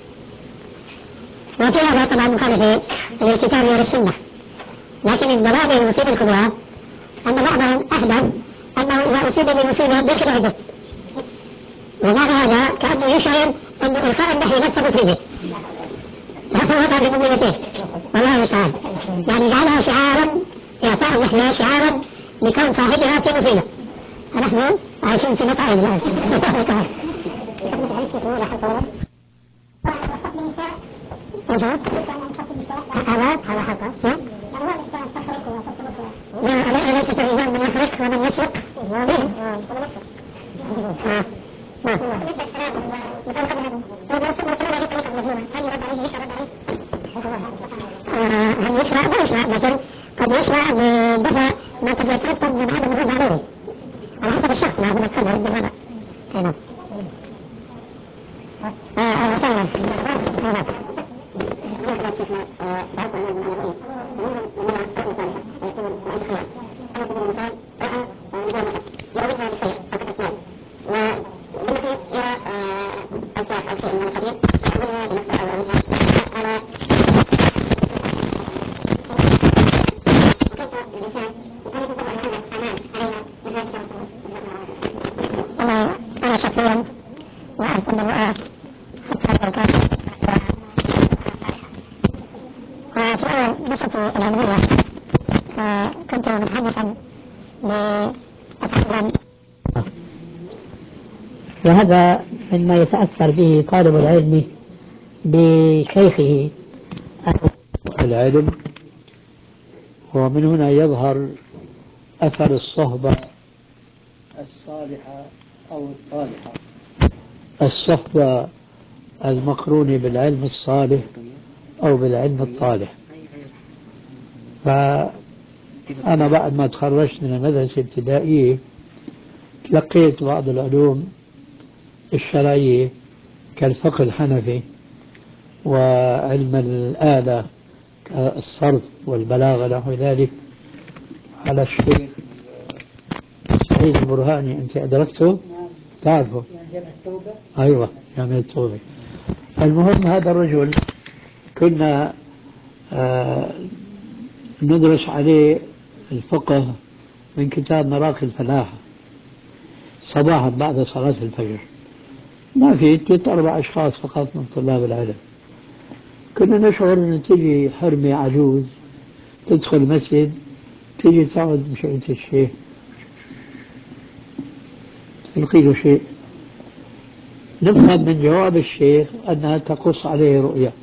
وفي هذا طبعا مخالف للكتاب والسنة، لكن الضلال والمصيبة الكبرى أن بعضهم أحدث أنه إذا أصيب بمصيبة دخل عده، ومعنى هذا كأنه يشعر أن إلقاء النحي نفسه مصيبة وقع بمصيبته، والله المستعان. يعني جعلها شعارا، إعطاء النحية شعارا لكون صاحبها في مصيبة. فنحن عايشين في مصائب الآن. على حقا لا أليس الرجال من يخرق ومن يسرق هل يشرع؟ لا يشرع، لكن قد يشرع لدفع ما قد يترتب من عدم الرد عليه على حسب الشخص لا من القدر والجمال. نعم. وسهلا. أنا شخصيا وأعرف أن الرؤى وفي أول نشأتي العلمية كنت متحدثا لأتعلم، وهذا مما يتأثر به طالب العلم بشيخه العلم، ومن هنا يظهر أثر الصحبة الصالحة أو الطالحة. الصحبة المقرونة بالعلم الصالح أو بالعلم الطالح. فأنا بعد ما تخرجت من المدرسة الابتدائية تلقيت بعض العلوم الشرعية كالفقه الحنفي وعلم الآلة كالصرف والبلاغة نحو ذلك على الشيخ سعيد البرهاني. أنت أدركته؟ تعرفه؟ أيوة، جامعة التوبة. المهم هذا الرجل كنا ندرس عليه الفقه من كتاب مراقي الفلاح صباحا بعد صلاة الفجر. ما في 3-4 أشخاص فقط من طلاب العلم. كنا نشعر أن تجي حرمة عجوز تدخل المسجد تجي تقعد بشأن الشيخ تلقي له شيء، نفهم من جواب الشيخ أنها تقص عليه رؤيا.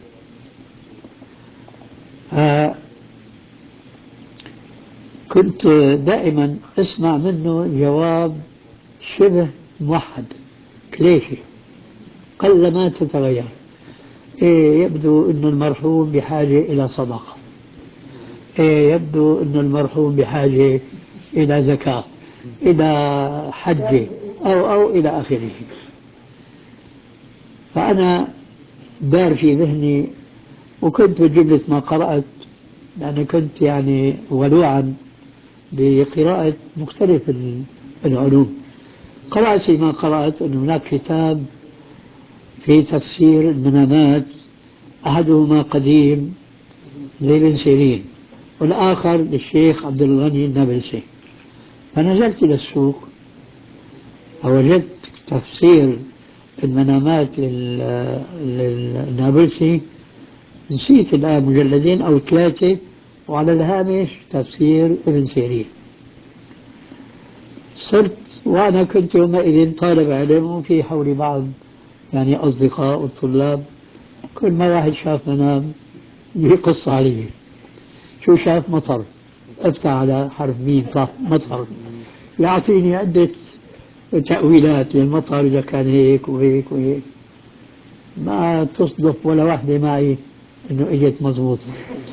كنت دائما أسمع منه جواب شبه موحد كليشي قل ما تتغير. إيه يبدو أن المرحوم بحاجة إلى صدقة، إيه يبدو أن المرحوم بحاجة إلى زكاة، إلى حج أو إلى آخره. فأنا دار في ذهني وكنت بجملة ما قرأت، لأن كنت يعني ولوعا بقراءة مختلف العلوم. قرأت فيما قرأت أن هناك كتاب في تفسير المنامات، أحدهما قديم لابن سيرين والآخر للشيخ عبد الغني النابلسي. فنزلت إلى السوق ووجدت تفسير المنامات للنابلسي، نسيت الآن مجلدين أو 3، وعلى الهامش تفسير ابن سيرين. صرت وأنا كنت يومئذ طالب علم وفي حولي بعض يعني أصدقاء والطلاب، كل ما واحد شاف منام يقص عليه. شو شاف؟ مطر. افتح على حرف ميم طه مطر، يعطيني عدة تأويلات للمطر إذا كان هيك وهيك وهيك، ما تصدف ولا واحدة معي إنه إجت مضبوطة.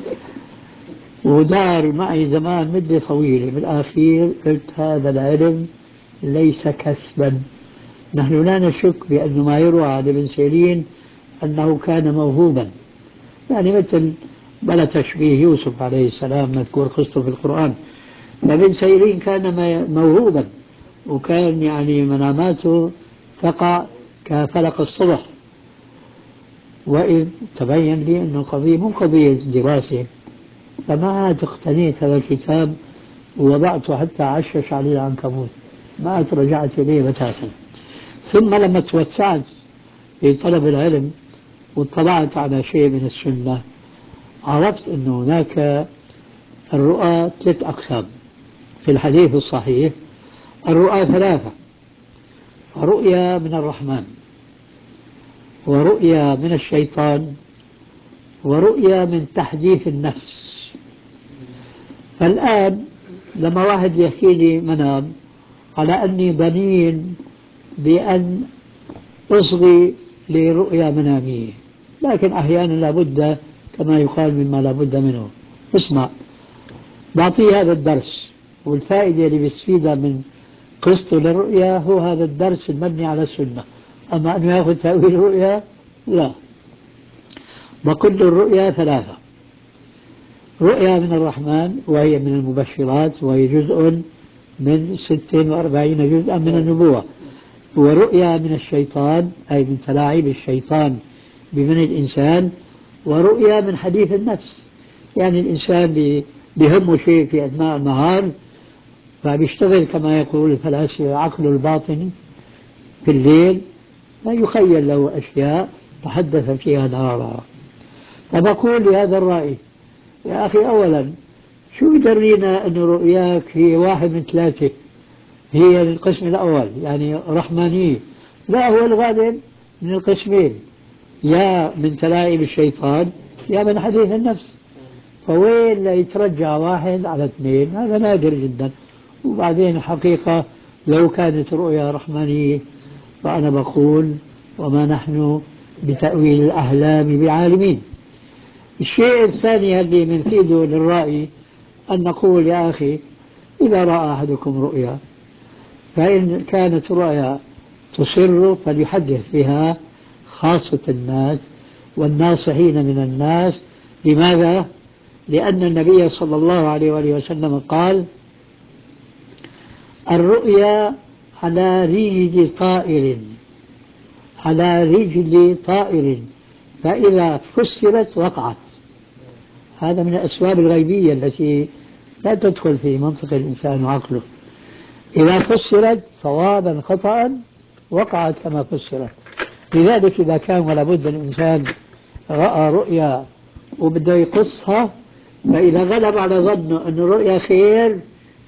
ودار معي زمان مدة طويلة، بالأخير قلت هذا العلم ليس كسبا. نحن لا نشك بأن ما يروى عن ابن سيرين أنه كان موهوبا، يعني مثل بلا تشبيه يوسف عليه السلام مذكور قصته في القرآن. ابن سيرين كان موهوبا، وكان يعني مناماته تقع كفلق الصبح. وإذ تبين لي أنه قضية مو قضية دراسة، فما عاد اقتنيت هذا الكتاب ووضعته حتى عشش عليه العنكبوت، ما عاد رجعت إليه بتاتا. ثم لما توسعت في طلب العلم واطلعت على شيء من السنة، عرفت أن هناك الرؤى 3 أقسام في الحديث الصحيح. الرؤى 3: رؤيا من الرحمن، ورؤيا من الشيطان، ورؤيا من تحديث النفس. فالآن لما واحد يحكي لي منام على أني ضنين بأن أصغي لرؤيا منامية، لكن أحيانا لابد كما يقال مما لابد منه. اسمع، بعطيه هذا الدرس، والفائدة اللي بتفيدها من قصته للرؤيا هو هذا الدرس المبني على السنة. أما أنه يأخذ تأويل الرؤيا لا. وكل الرؤيا 3: رؤيا من الرحمن وهي من المبشرات وهي جزء من 46 جزءا من النبوة، ورؤيا من الشيطان أي من تلاعب الشيطان بمن الإنسان، ورؤيا من حديث النفس، يعني الإنسان بهمه شيء في أثناء النهار فبيشتغل كما يقول الفلاسفة عقله الباطني في الليل، فيخيل له أشياء تحدث فيها نهارا. فبقول لهذا الرأي يا أخي، أولا شو يدرينا أن رؤياك هي 1 من 3 هي القسم الأول يعني رحمانية؟ لا، هو الغالب من القسمين، يا من تلائم الشيطان يا من حديث النفس. فوين لا يترجع 1 على 2؟ هذا نادر جدا. وبعدين الحقيقة لو كانت رؤيا رحمانية فأنا بقول وما نحن بتأويل الأحلام بعالمين. الشيء الثاني الذي نفيده للرأي أن نقول يا أخي، إذا رأى أحدكم رؤيا فإن كانت رؤيا تسر فليحدث بها خاصة الناس والناصحين من الناس. لماذا؟ لأن النبي صلى الله عليه وآله وسلم قال: الرؤيا على رجل طائر، على رجل طائر، فإذا فسرت وقعت. هذا من الأسباب الغيبية التي لا تدخل في منطق الإنسان وعقله. إذا فسرت صوابا خطأ وقعت كما فسرت. لذلك إذا كان ولا بد الإنسان رأى رؤيا وبده يقصها، فإذا غلب على ظنه أن الرؤيا خير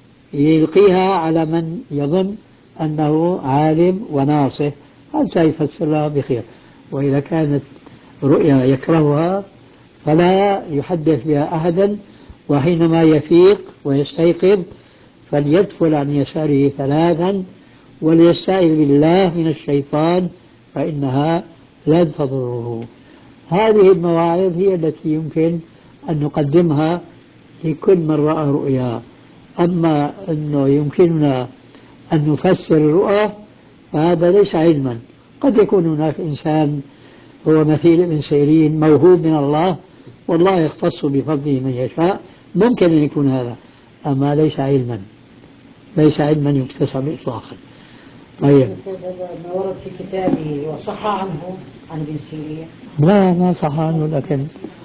يلقيها على من يظن أنه عالم وناصح حتى يفسرها بخير. وإذا كانت رؤيا يكرهها فلا يحدث بها أحدا، وحينما يفيق ويستيقظ فليدفل عن يساره ثلاثا وليستعذ بالله من الشيطان فإنها لن تضره. هذه المواعظ هي التي يمكن أن نقدمها لكل من رأى رؤيا. أما أنه يمكننا أن نفسر الرؤى فهذا ليس علما. قد يكون هناك إنسان هو مثيل ابن سيرين موهوب من الله والله يختص بفضله من يشاء، ممكن أن يكون هذا، أما ليس علما، ليس علما يكتسب إطلاقا. طيب ما ورد في كتابه وصح عنه عن ابن سيرين؟ لا ما صح عنه، لكن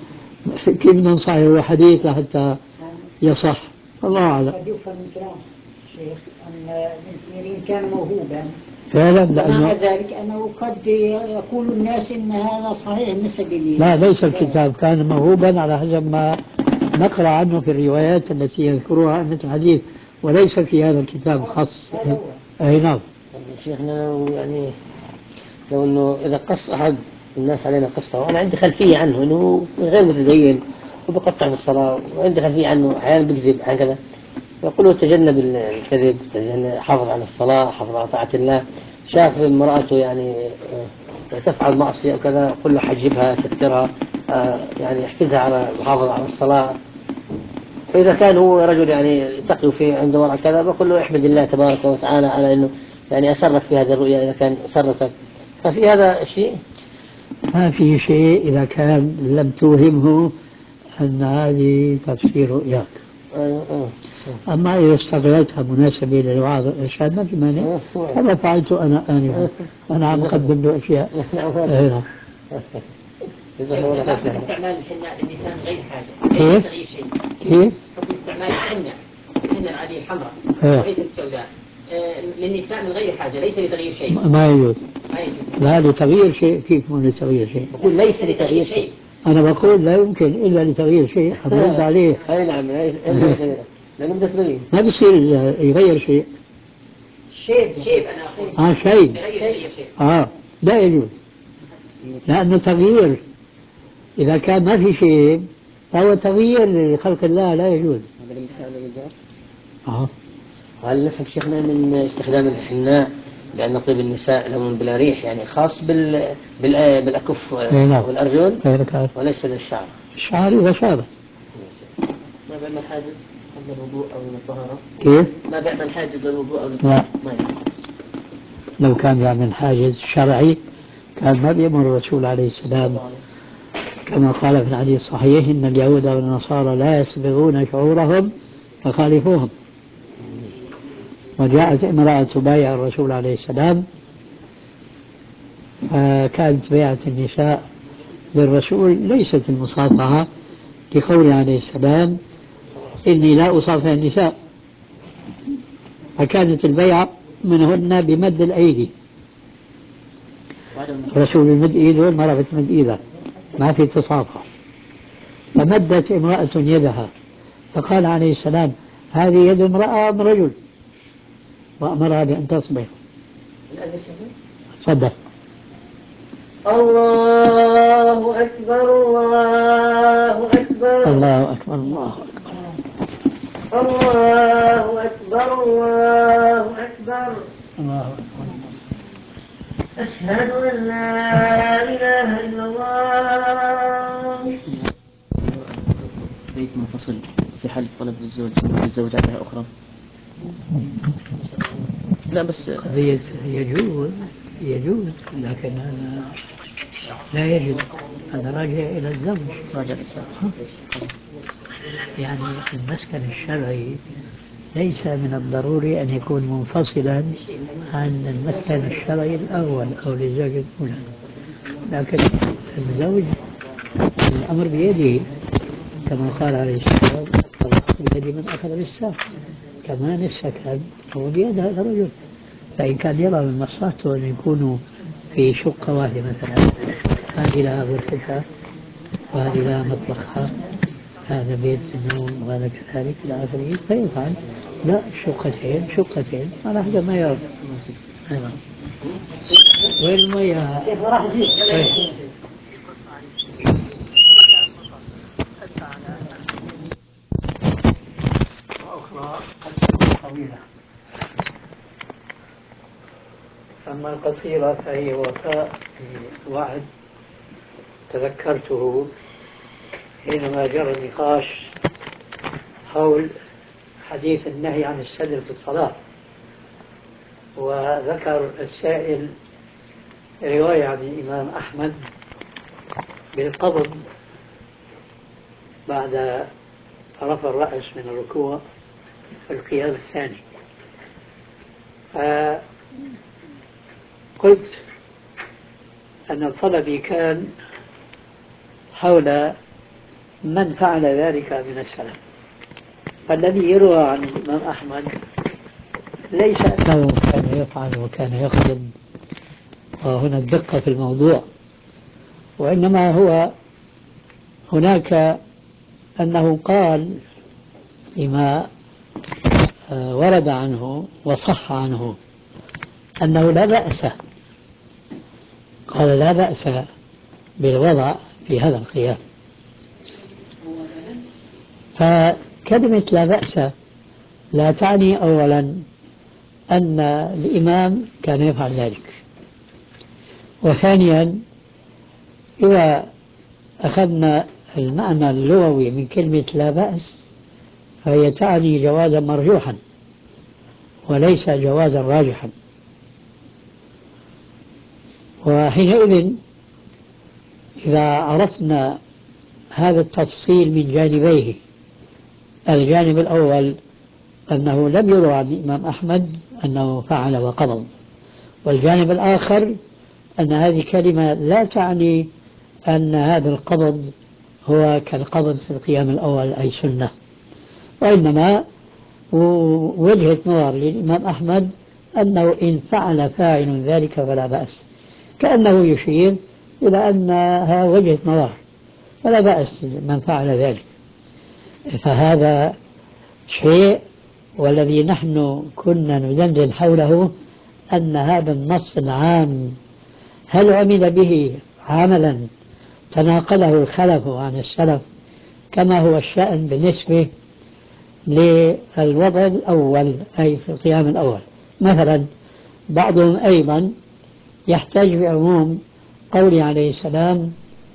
كيف ننصحه هو حديث حتى يصح، الله أعلم. قد يفهم من كلام الشيخ أن ابن سيرين كان موهوبا فعلا، ومع لأنه ذلك أنه قد يقول الناس أن هذا صحيح نسبي. لا ليس الكتاب كان موهوبا على حسب ما نقرأ عنه في الروايات التي يذكرها أئمة الحديث، وليس في هذا الكتاب خاص. أي نعم. شيخنا يعني لو انه اذا قص احد الناس علينا قصه وانا عندي خلفيه عنه انه غير متدين وبقطع في الصلاه وعندي خلفيه عنه احيانا بيكذب هكذا، يقولوا تجنب الكذب، حافظ على الصلاه، حافظ على طاعه الله. شاف امراته يعني تفعل معصيه وكذا، قل له حجبها سترها، يعني احفزها على المحافظه على الصلاه. فاذا كان هو رجل يعني تقي في عنده ورع كذا بقول له احمد الله تبارك وتعالى على انه يعني اسرك في هذه الرؤيا اذا كان سرك. ففي هذا شيء؟ ما في شيء إذا كان لم توهمه أن هذه تفسير رؤياك. أما إذا استغلتها مناسبة للوعظ والإرشاد ما في مانع، كما فعلت أنا آنفا، أنا عم أقدم له أشياء. نعم. استعمال الحناء للنساء غير حاجة، كيف؟ تغيير شيء. كيف؟ حكم استعمال الحناء العادية الحمراء إيه. وليست السوداء للنساء من غير حاجة، ليس لتغيير شيء. ما يجوز. ما يجوز. لا لتغيير شيء. كيف مو لتغيير شيء؟ بقول ليس لتغيير شيء. أنا بقول لا يمكن إلا لتغيير شيء، أرد عليه. أي نعم، لأنه بدأ تبين. ما بصير يغير شيء. شيء أنا أقول. شيء. تغيير شيء. لا يجوز، لأنه تغيير إذا كان ما في شيء فهو تغيير لخلق الله، لا يجوز. هل نفهم شيخنا من استخدام الحناء لأن طيب النساء لهم بلا ريح يعني خاص بالأكف والأرجل وليس للشعر؟ الشعر إذا شابه. ما بيعمل حاجز قبل الوضوء أو الطهارة؟ كيف؟ ما بيعمل حاجز للوضوء أو الطهارة؟ لا. لو كان يعمل حاجز شرعي كان ما بيأمر الرسول عليه السلام كما قال في الحديث الصحيح إن اليهود والنصارى لا يسبغون شعورهم فخالفوهم. وجاءت امرأة تبايع الرسول عليه السلام، فكانت بيعة النساء للرسول ليست المصافحة لقوله عليه السلام إني لا أصافح النساء، فكانت البيعة منهن بمد الأيدي. الرسول يمد إيده، المرأة بتمد إيدها، ما في تصافح. فمدت امرأة يدها فقال عليه السلام هذه يد امرأة أم رجل؟ وأمرها بأن تصبر. تفضل. الله أكبر الله أكبر الله أكبر الله أكبر الله أكبر الله أكبر الله أكبر. أشهد أن لا إله إلا الله. بيت منفصل في حال طلب الزوج عليها أخرى. لا بس قضية يجوز لكن هذا لا يجوز، هذا راجع إلى الزوج. يعني المسكن الشرعي ليس من الضروري أن يكون منفصلا عن المسكن الشرعي الأول أو للزوجة الأولى، لكن الزوج الأمر بيده كما قال عليه السلام بيد من أخذ بالساق، كمان السكن هو بيد هذا الرجل. فإن كان يرى من مصلحته أن يكونوا في شقة واحدة مثلا هذه لها غرفتها وهذه لها مطبخها، هذا بيت النوم وهذا كذلك إلى آخره، فيفعل لا شقتين شقتين على حسب ما يرى. أيوة. وين المياه؟ طيب. وأخرى طويلة، أما القصيرة فهي وفاء بوعد تذكرته حينما جرى النقاش حول حديث النهي عن السدر في الصلاة، وذكر السائل رواية عن الإمام أحمد بالقبض بعد رفع الرأس من الركوع في القيام الثاني. قلت أن طلبي كان حول من فعل ذلك من السلف. فالذي يروى عن الإمام أحمد ليس أنه كان يفعل وكان يخدم، وهنا الدقة في الموضوع، وإنما هو هناك أنه قال فيما ورد عنه وصح عنه أنه لا بأس، قال لا بأس بالوضع في هذا القيام. فكلمة لا بأس لا تعني أولا أن الإمام كان يفعل ذلك، وثانيا إذا أخذنا المعنى اللغوي من كلمة لا بأس فهي تعني جوازا مرجوحا وليس جوازا راجحا. وحينئذ إذا عرفنا هذا التفصيل من جانبيه، الجانب الأول أنه لم يروى عن الإمام أحمد أنه فعل وقبض، والجانب الآخر أن هذه كلمة لا تعني أن هذا القبض هو كالقبض في القيام الأول أي سنة، وإنما وجهة نظر للإمام أحمد أنه إن فعل فاعل ذلك فلا بأس، كأنه يشير إلى أنها وجهة نظر فلا بأس من فعل ذلك. فهذا شيء، والذي نحن كنا ندندن حوله أن هذا النص العام هل عمل به عملا تناقله الخلف عن السلف كما هو الشأن بالنسبة للوضع الأول أي في القيام الأول. مثلا بعضهم أيضا يحتاج بعموم قوله عليه السلام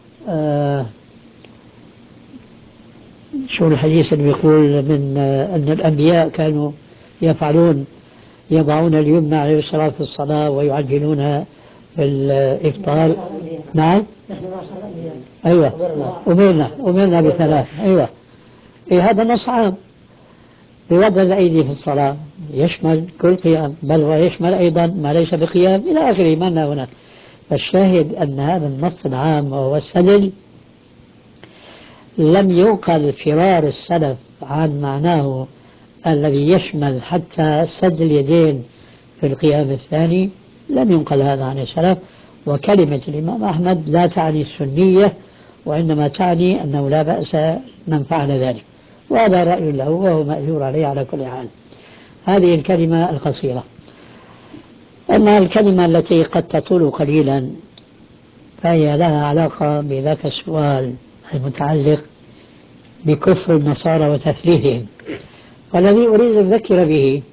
شو الحديث اللي بيقول من أن الأنبياء كانوا يضعون اليمنى على اليسرى في الصلاة ويعجلونها في الإفطار. نعم أيوة أمرنا بثلاث. أيوة هذا نص عام بوضع الأيدي في الصلاة يشمل كل قيام، بل ويشمل أيضا ما ليس بقيام إلى آخره ما هنا. فالشاهد أن هذا النص العام وهو السدل لم ينقل فرار السلف عن معناه الذي يشمل حتى سد اليدين في القيام الثاني، لم ينقل هذا عن السلف. وكلمة الإمام أحمد لا تعني السنية، وإنما تعني أنه لا بأس من فعل ذلك، وهذا رأي له وهو مأجور عليه على كل حال. هذه الكلمة القصيرة. أما الكلمة التي قد تطول قليلا فهي لها علاقة بذاك السؤال المتعلق بكفر النصارى وتثليثهم. والذي أريد أن أذكر به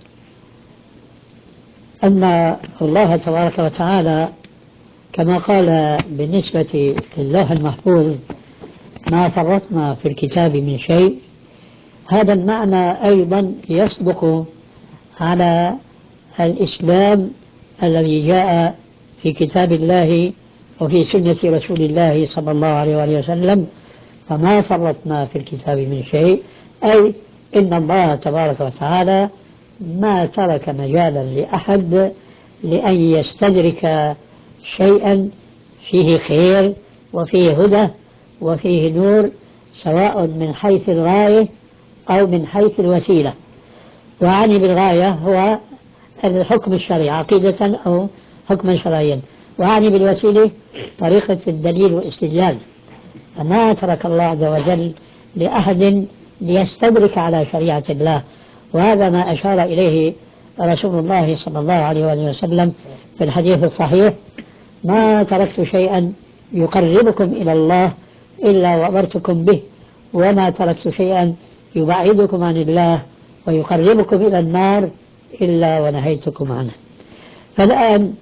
أن الله تبارك وتعالى كما قال بالنسبة للوح المحفوظ ما فرطنا في الكتاب من شيء، هذا المعنى أيضا يصدق على الإسلام الذي جاء في كتاب الله وفي سنة رسول الله صلى الله عليه وآله وسلم. فما فرطنا في الكتاب من شيء أي إن الله تبارك وتعالى ما ترك مجالا لأحد لأن يستدرك شيئا فيه خير وفيه هدى وفيه نور، سواء من حيث الغاية أو من حيث الوسيلة. وعني بالغاية هو الحكم الشرعي عقيدة أو حكما شرعيا، وعني بالوسيلة طريقة الدليل والاستدلال. فما ترك الله عز وجل لأحد ليستدرك على شريعة الله، وهذا ما أشار إليه رسول الله صلى الله عليه وآله وسلم في الحديث الصحيح: ما تركت شيئا يقربكم إلى الله إلا وأمرتكم به، وما تركت شيئا يبعدكم عن الله ويقربكم إلى النار إلا ونهيتكم عنه. فالآن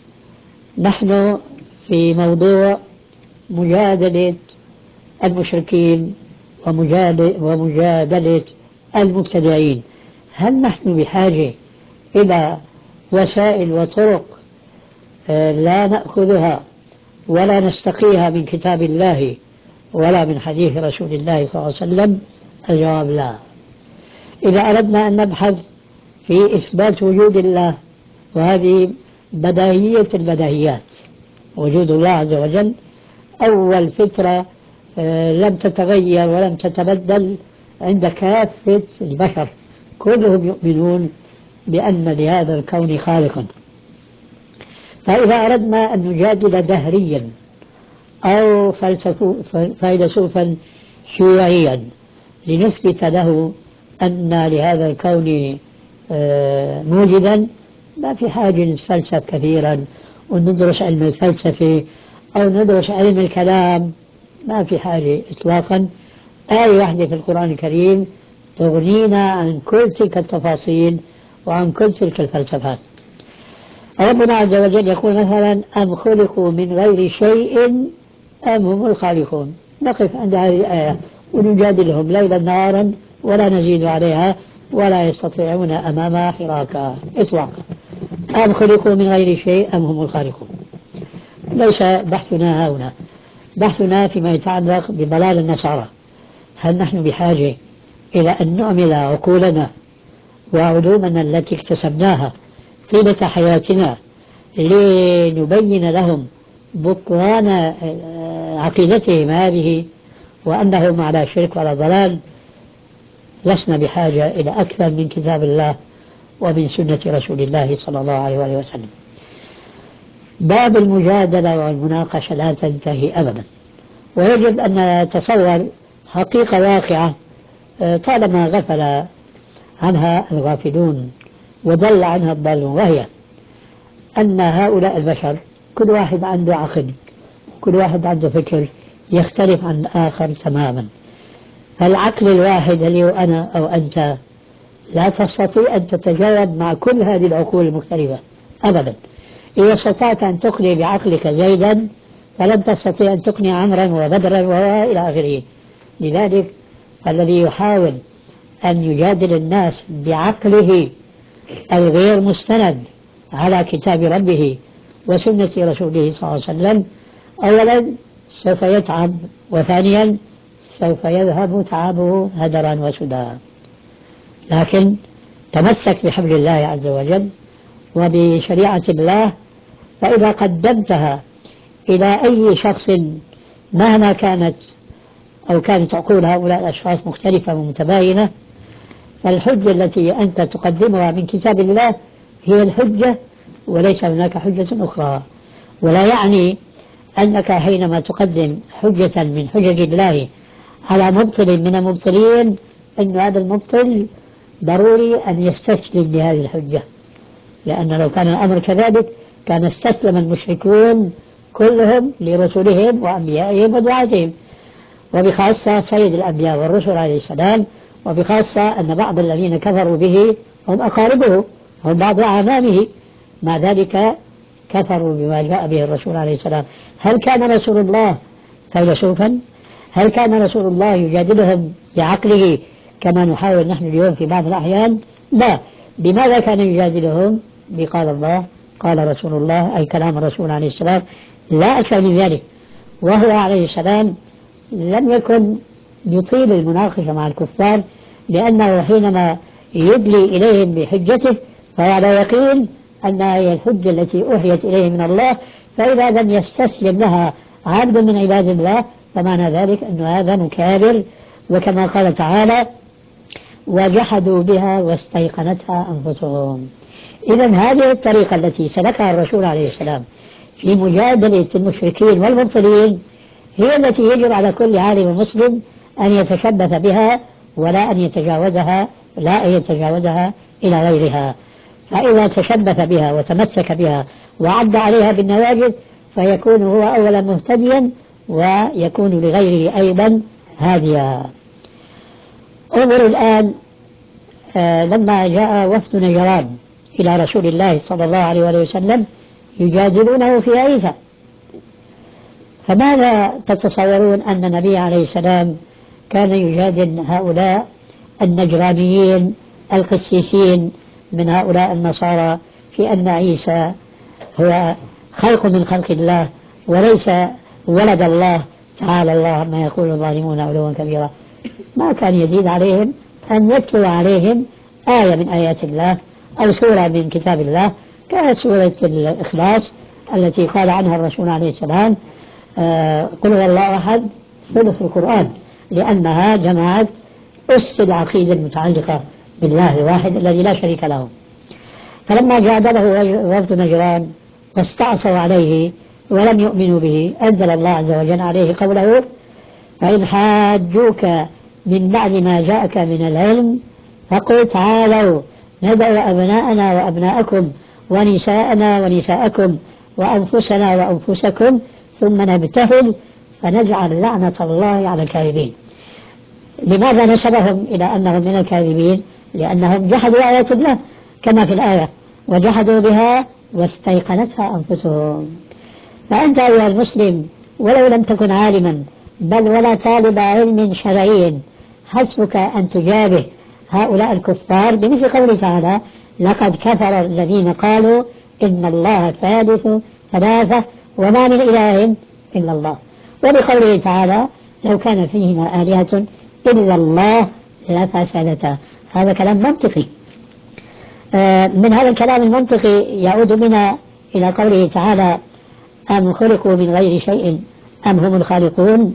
نحن في موضوع مجادلة المشركين ومجادلة المبتدعين. هل نحن بحاجة إلى وسائل وطرق لا نأخذها ولا نستقيها من كتاب الله ولا من حديث رسول الله صلى الله عليه وسلم؟ الجواب لا. إذا أردنا أن نبحث في إثبات وجود الله، وهذه بداهية البداهيات، وجود الله عز وجل أول فطرة لم تتغير ولم تتبدل عند كافة البشر، كلهم يؤمنون بأن لهذا الكون خالقا. فإذا أردنا أن نجادل دهريا أو فيلسوفا شيوعيا لنثبت له أن لهذا الكون موجدا، ما في حاجة نتفلسف كثيرا وندرس علم الفلسفة أو ندرس علم الكلام، ما في حاجة إطلاقا. آية واحدة في القرآن الكريم تغنينا عن كل تلك التفاصيل وعن كل تلك الفلسفات. ربنا عز وجل يقول مثلا: أم خلقوا من غير شيء أم هم الخالقون. نقف عند هذه الآية ونجادلهم ليلا نهارا ولا نزيد عليها ولا يستطيعون أمامها حراكا إطلاقا. أم خلقوا من غير شيء أم هم الخالقون. ليس بحثنا هنا، بحثنا فيما يتعلق بضلال النصارى. هل نحن بحاجة إلى أن نعمل عقولنا وعلومنا التي اكتسبناها طيلة حياتنا لنبين لهم بطلان عقيدتهم هذه وأنهم على شرك وعلى ضلال؟ لسنا بحاجة إلى أكثر من كتاب الله ومن سنة رسول الله صلى الله عليه وآله وسلم. باب المجادلة والمناقشة لا تنتهي أبدا، ويجب أن نتصور حقيقة واقعة طالما غفل عنها الغافلون وضل عنها الضالون، وهي أن هؤلاء البشر كل واحد عنده عقل، كل واحد عنده فكر يختلف عن الآخر تماما. فالعقل الواحد اللي هو أنا أو أنت لا تستطيع أن تتجاوب مع كل هذه العقول المختلفة أبدا. إذا استطعت أن تقني بعقلك زيدا فلن تستطيع أن تقني عمرا وبدرا وإلى آخره. لذلك الذي يحاول أن يجادل الناس بعقله الغير مستند على كتاب ربه وسنة رسوله صلى الله عليه وسلم، أولا سوف يتعب، وثانيا سوف يذهب تعبه هدرا وسدى. لكن تمسك بحبل الله عز وجل وبشريعة الله، فإذا قدمتها إلى أي شخص مهما كانت أو كانت عقول هؤلاء الأشخاص مختلفة ومتباينة، فالحجة التي أنت تقدمها من كتاب الله هي الحجة وليس هناك حجة أخرى. ولا يعني أنك حينما تقدم حجة من حجج الله على مبطل من المبطلين أن هذا المبطل ضروري أن يستسلم لهذه الحجة، لأن لو كان الأمر كذلك كان استسلم المشركون كلهم لرسلهم وأنبيائهم ودعاتهم، وبخاصة سيد الأنبياء والرسل عليه السلام، وبخاصة أن بعض الذين كفروا به هم أقاربه، هم بعض أعمامه، مع ذلك كفروا بما جاء به الرسول عليه السلام. هل كان رسول الله فيلسوفا؟ هل كان رسول الله يجادلهم بعقله كما نحاول نحن اليوم في بعض الأحيان؟ لا. بماذا كان يجادلهم؟ بقال الله قال رسول الله، أي كلام الرسول عليه السلام، لا أكثر من ذلك. وهو عليه السلام لم يكن يطيل المناقشة مع الكفار، لأنه حينما يدلي إليهم بحجته فهو على يقين أنها هي الحجة التي أوحيت إليه من الله، فإذا لم يستسلم لها عبد من عباد الله فمعنى ذلك أن هذا مكابر. وكما قال تعالى: وجحدوا بها واستيقنتها أنفسهم. إذن هذه الطريقة التي سلكها الرسول عليه السلام في مجادلة المشركين والمبطلين هي التي يجب على كل عالم مسلم أن يتشبث بها ولا أن يتجاوزها، لا أن يتجاوزها إلى غيرها. فإذا تشبث بها وتمسك بها وعد عليها بالنواجذ فيكون هو أولا مهتديا ويكون لغيره أيضا هاديا. انظروا الآن لما جاء وفد نجران إلى رسول الله صلى الله عليه وسلم يجادلونه في عيسى، فماذا تتصورون أن النبي عليه السلام كان يجادل هؤلاء النجرانيين القسيسين من هؤلاء النصارى في أن عيسى هو خلق من خلق الله وليس ولد الله تعالى الله عما يقول الظالمون علوا كبيرا؟ ما كان يزيد عليهم أن يتلو عليهم آية من آيات الله أو سورة من كتاب الله كسورة الإخلاص التي قال عنها الرسول عليه السلام قل هو الله أحد ثلث القرآن، لأنها جمعت أس العقيدة المتعلقة بالله الواحد الذي لا شريك له. فلما جادله وفد نجران واستعصوا عليه ولم يؤمنوا به أنزل الله عز وجل عليه قوله فإن حاجوك من بعد ما جاءك من العلم فقل تعالوا ندعو أبناءنا وأبناءكم ونساءنا ونساءكم وأنفسنا وأنفسكم ثم نبتهل فنجعل لعنة الله على الكاذبين. لماذا نسبهم إلى أنهم من الكاذبين؟ لأنهم جحدوا آيات الله كما في الآية وجحدوا بها واستيقنتها أنفسهم. فأنت أيها المسلم ولو لم تكن عالما بل ولا طالب علم شرعي حسبك أن تجابه هؤلاء الكفار بمثل قوله تعالى لقد كفر الذين قالوا إن الله ثالث ثلاثة وما من إله إلا الله، وبقوله تعالى لو كان فيهما آلهة إلا الله لفسدتا. هذا كلام منطقي. من هذا الكلام المنطقي يعود بنا إلى قوله تعالى أم خلقوا من غير شيء أم هم الخالقون.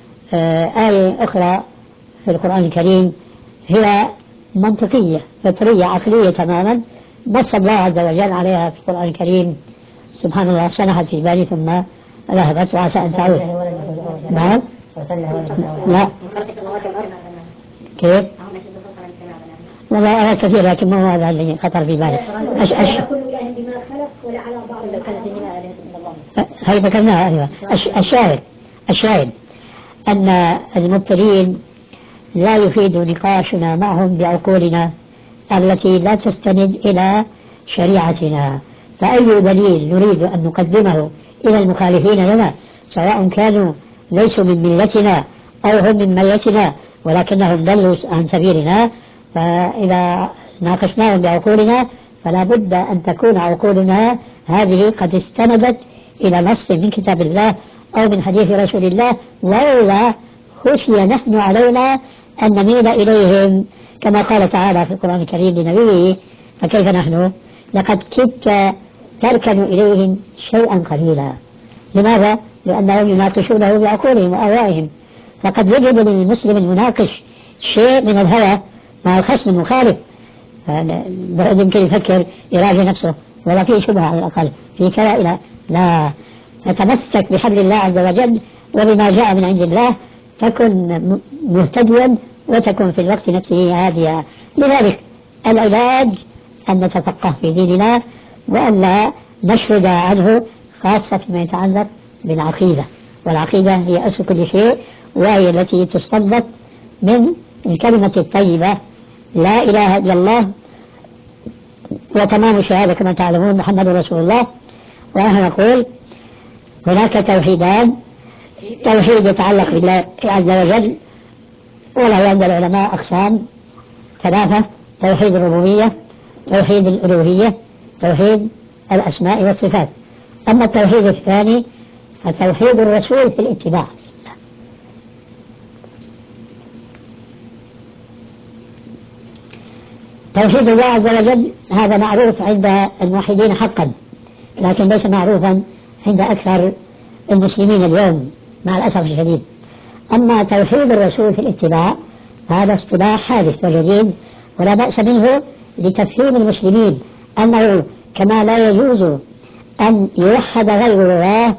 آية أخرى في القرآن الكريم هي منطقية فطرية عقلية تماما نص الله عز وجل عليها في القرآن الكريم. سبحان الله سنحت في بالي ثم ذهبت وعسى أن تعود. نعم لا كيف؟ والله آيات كثيرة لكن ما هو هذا اللي خطر في بالي. هي ذكرناها. أيوة. الشاهد أن المبتلين لا يفيد نقاشنا معهم بعقولنا التي لا تستند إلى شريعتنا. فأي دليل نريد أن نقدمه إلى المخالفين لنا سواء كانوا ليسوا من ملتنا أو هم من ملتنا ولكنهم ضلوا عن سبيلنا، فإذا ناقشناهم بعقولنا فلا بد أن تكون عقولنا هذه قد استندت إلى نص من كتاب الله أو من حديث رسول الله، ولا خشي نحن علينا أن نميل إليهم كما قال تعالى في القرآن الكريم لنبيه فكيف نحن لقد كدت تركن إليهم شيئا قليلا. لماذا؟ لأنهم يناقشونه بعقولهم وآرائهم. فقد يجب للمسلم المناقش شيء من الهوى مع الخصم المخالف، يمكن يفكر يراجع نفسه ولا فيه شبهة على الأقل في كلام لا تتمسك بحبل الله عز وجل وبما جاء من عند الله تكن مهتديا وتكن في الوقت نفسه هاديا. لذلك العلاج أن نتفقه في ديننا وأن لا نشرد عنه خاصة فيما يتعلق بالعقيدة، والعقيدة هي أصل كل شيء وهي التي تستنبط من الكلمة الطيبة لا إله إلا الله وتمام الشهادة كما تعلمون محمد رسول الله. ونحن نقول هناك توحيدان، توحيد يتعلق بالله عز وجل وله عند العلماء أقسام ثلاثة: توحيد الربوبية، توحيد الألوهية، توحيد الأسماء والصفات. أما التوحيد الثاني فتوحيد الرسول في الاتباع. توحيد الله عز وجل هذا معروف عند الموحدين حقا لكن ليس معروفا عند أكثر المسلمين اليوم مع الأسف الشديد. أما توحيد الرسول في الاتباع هذا اصطلاح حادث وجديد ولا بأس منه لتفهيم المسلمين أنه كما لا يجوز أن يوحد غير الله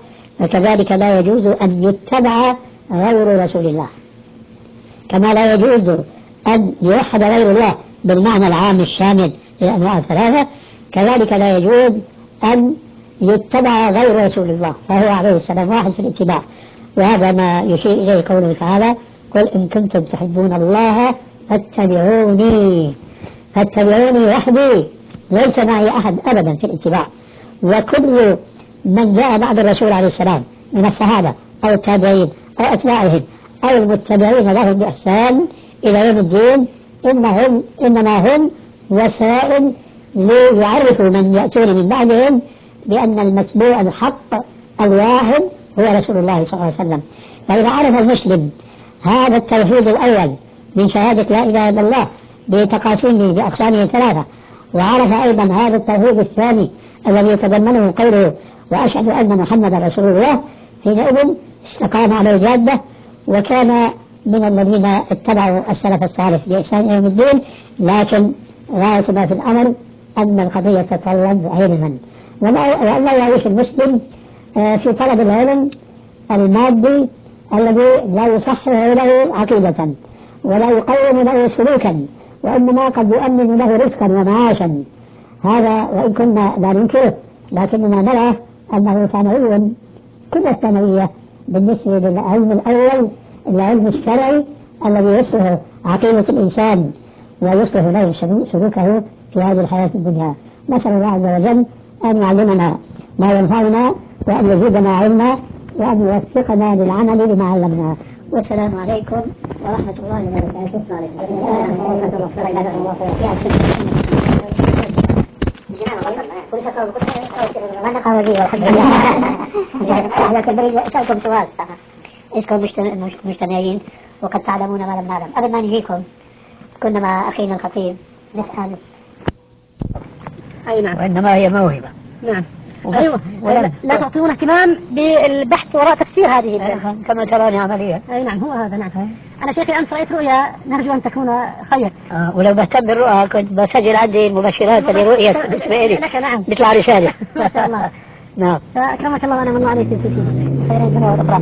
وكذلك لا يجوز أن يتبع غير رسول الله، كما لا يجوز أن يوحد غير الله بالمعنى العام الشامل للأنواع الثلاثة، كذلك لا يجوز أن يتبع غير رسول الله، فهو عليه السلام واحد في الاتباع. وهذا ما يشير إليه قوله تعالى: قل إن كنتم تحبون الله فاتبعوني وحدي ليس معي أحد أبدا في الاتباع. وكل من جاء بعد الرسول عليه السلام من الصحابة أو التابعين أو أتباعهم أو المتبعين لهم بإحسان إلى يوم الدين إنما هم وسائل ليعرفوا من يأتون من بعدهم بأن المتبوع الحق الواحد هو رسول الله صلى الله عليه وسلم. فإذا عرف المسلم هذا التوحيد الأول من شهادة لا إله إلا الله بتقاسيمه بأقسامه الثلاثة، وعرف أيضا هذا التوحيد الثاني الذي يتضمنه قوله وأشهد أن محمدا رسول الله، حينئذ استقام على الجادة وكان من الذين اتبعوا السلف الصالح بإحسان يوم الدين. لكن غاية ما في الأمر أن القضية تتطلب علما، وأن لا يعيش المسلم في طلب العلم المادي الذي لا يصحح له عقيدة ولا يقوم له سلوكا، وإنما قد يؤمن له رزقا ومعاشا. هذا وإن كنا لا ننكره، لكننا نرى أنه ثانوي كل الثانوية بالنسبة للعلم الأول، العلم الشرعي الذي يصلح عقيدة الإنسان ويصلح له سلوكه في هذه الحياة الدنيا. نسأل الله عز وجل أن يعلمنا ما ينفعنا وأن يزيدنا علما وأن يوفقنا للعمل بما علمنا. والسلام عليكم ورحمة الله وبركاته. أسألكم سؤال، إنكم مجتمعين وقد تعلمون ما لم نعلم. قبل ما نجيكم كنا مع أخينا الخطيب نسأل. أي نعم. وإنما هي موهبة. نعم. أيوة. لا تعطون اهتمام بالبحث وراء تفسير هذه كما تراني عمليا. أي نعم، هو هذا. نعم. أنا شيخي أمس رأيت رؤيا نرجو أن تكون خير. ولو بهتم بالرؤى كنت بسجل عندي مبشرات لرؤية إسماعيلي. لك نعم. بيطلع رسالة. ما شاء الله. نعم. فأكرمك الله وأنا من الله عليك في خير الدنيا والأخرى.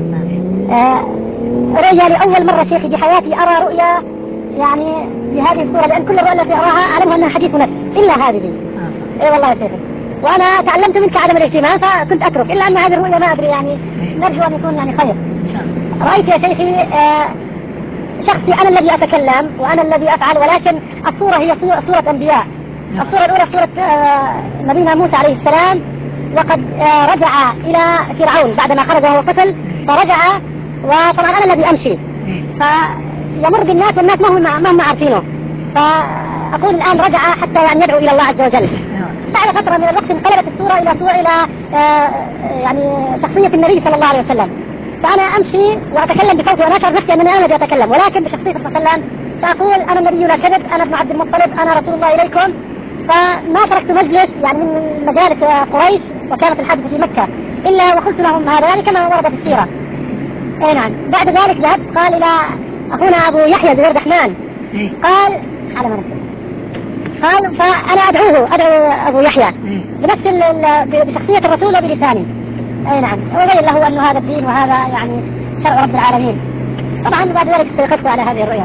رؤيا لأول مرة شيخي بحياتي أرى رؤيا يعني بهذه الصورة، لأن كل الرؤى التي أراها أعلمها أنها حديث نفس إلا هذه. إي والله يا شيخي، وأنا تعلمت منك عدم الاهتمام فكنت أترك، إلا أن هذه الرؤيا ما أدري يعني نرجو أن يكون يعني خير. رأيت يا شيخي شخصي أنا الذي أتكلم وأنا الذي أفعل، ولكن الصورة هي صورة أنبياء. الصورة الأولى صورة نبينا موسى عليه السلام، وقد رجع إلى فرعون بعدما خرج وهو طفل، فرجع وطبعا أنا الذي أمشي فيمر بالناس والناس ما هم عارفينه، فأقول الآن رجع حتى يعني يدعو إلى الله عز وجل. بعد فترة من الوقت انقلبت الصورة إلى يعني شخصية النبي صلى الله عليه وسلم، فأنا أمشي وأتكلم بصوتي وأنا أشعر نفسي أنني أنا الذي أتكلم، ولكن بشخصية صلى الله عليه وسلم فأقول أنا النبي لا كذب، أنا ابن عبد المطلب، أنا رسول الله إليكم. فما تركت مجلس يعني من مجالس قريش وكانت الحادثة في مكة إلا وقلت لهم هذا، يعني كما ورد في السيرة. أي نعم. بعد ذلك ذهبت قال إلى أخونا أبو يحيى زهير الرحمن، قال على ما نفسه، قال فأنا أدعو أبو يحيى بنفس بشخصية الرسول وبلساني. أي نعم. وبين له أن هذا الدين وهذا يعني شرع رب العالمين. طبعا بعد ذلك استيقظت على هذه الرؤيا.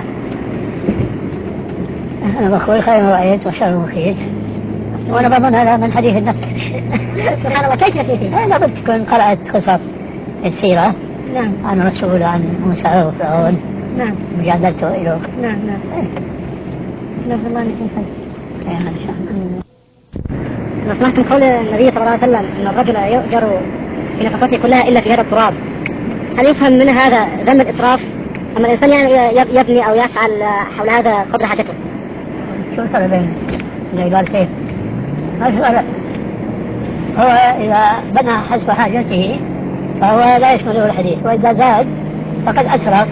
أنا بقول خير ما رأيت وشر مخيت، وأنا بظن هذا من حديث النفس. سبحان الله. كيف يا شيخي؟ أنا قلت كنت قرأت قصص السيرة. نعم. عن الرسول عن موسى وفرعون. نعم. وجادلته إليه. نعم. نسأل الله أن يكون خير. إن شاء الله. أنا سمعت من قول النبي صلى الله عليه وسلم أن الرجل يؤجر في نفقته كلها إلا في هذا التراب. هل يفهم من هذا ذم الإسراف؟ أما الإنسان يبني أو يفعل حول هذا قدر حاجته؟ شو الفرق بين اللي قال كيف؟ ما في فرق. هو إذا بنى حسب حاجته فهو لا يشمله الحديث، وإذا زاد فقد أسرف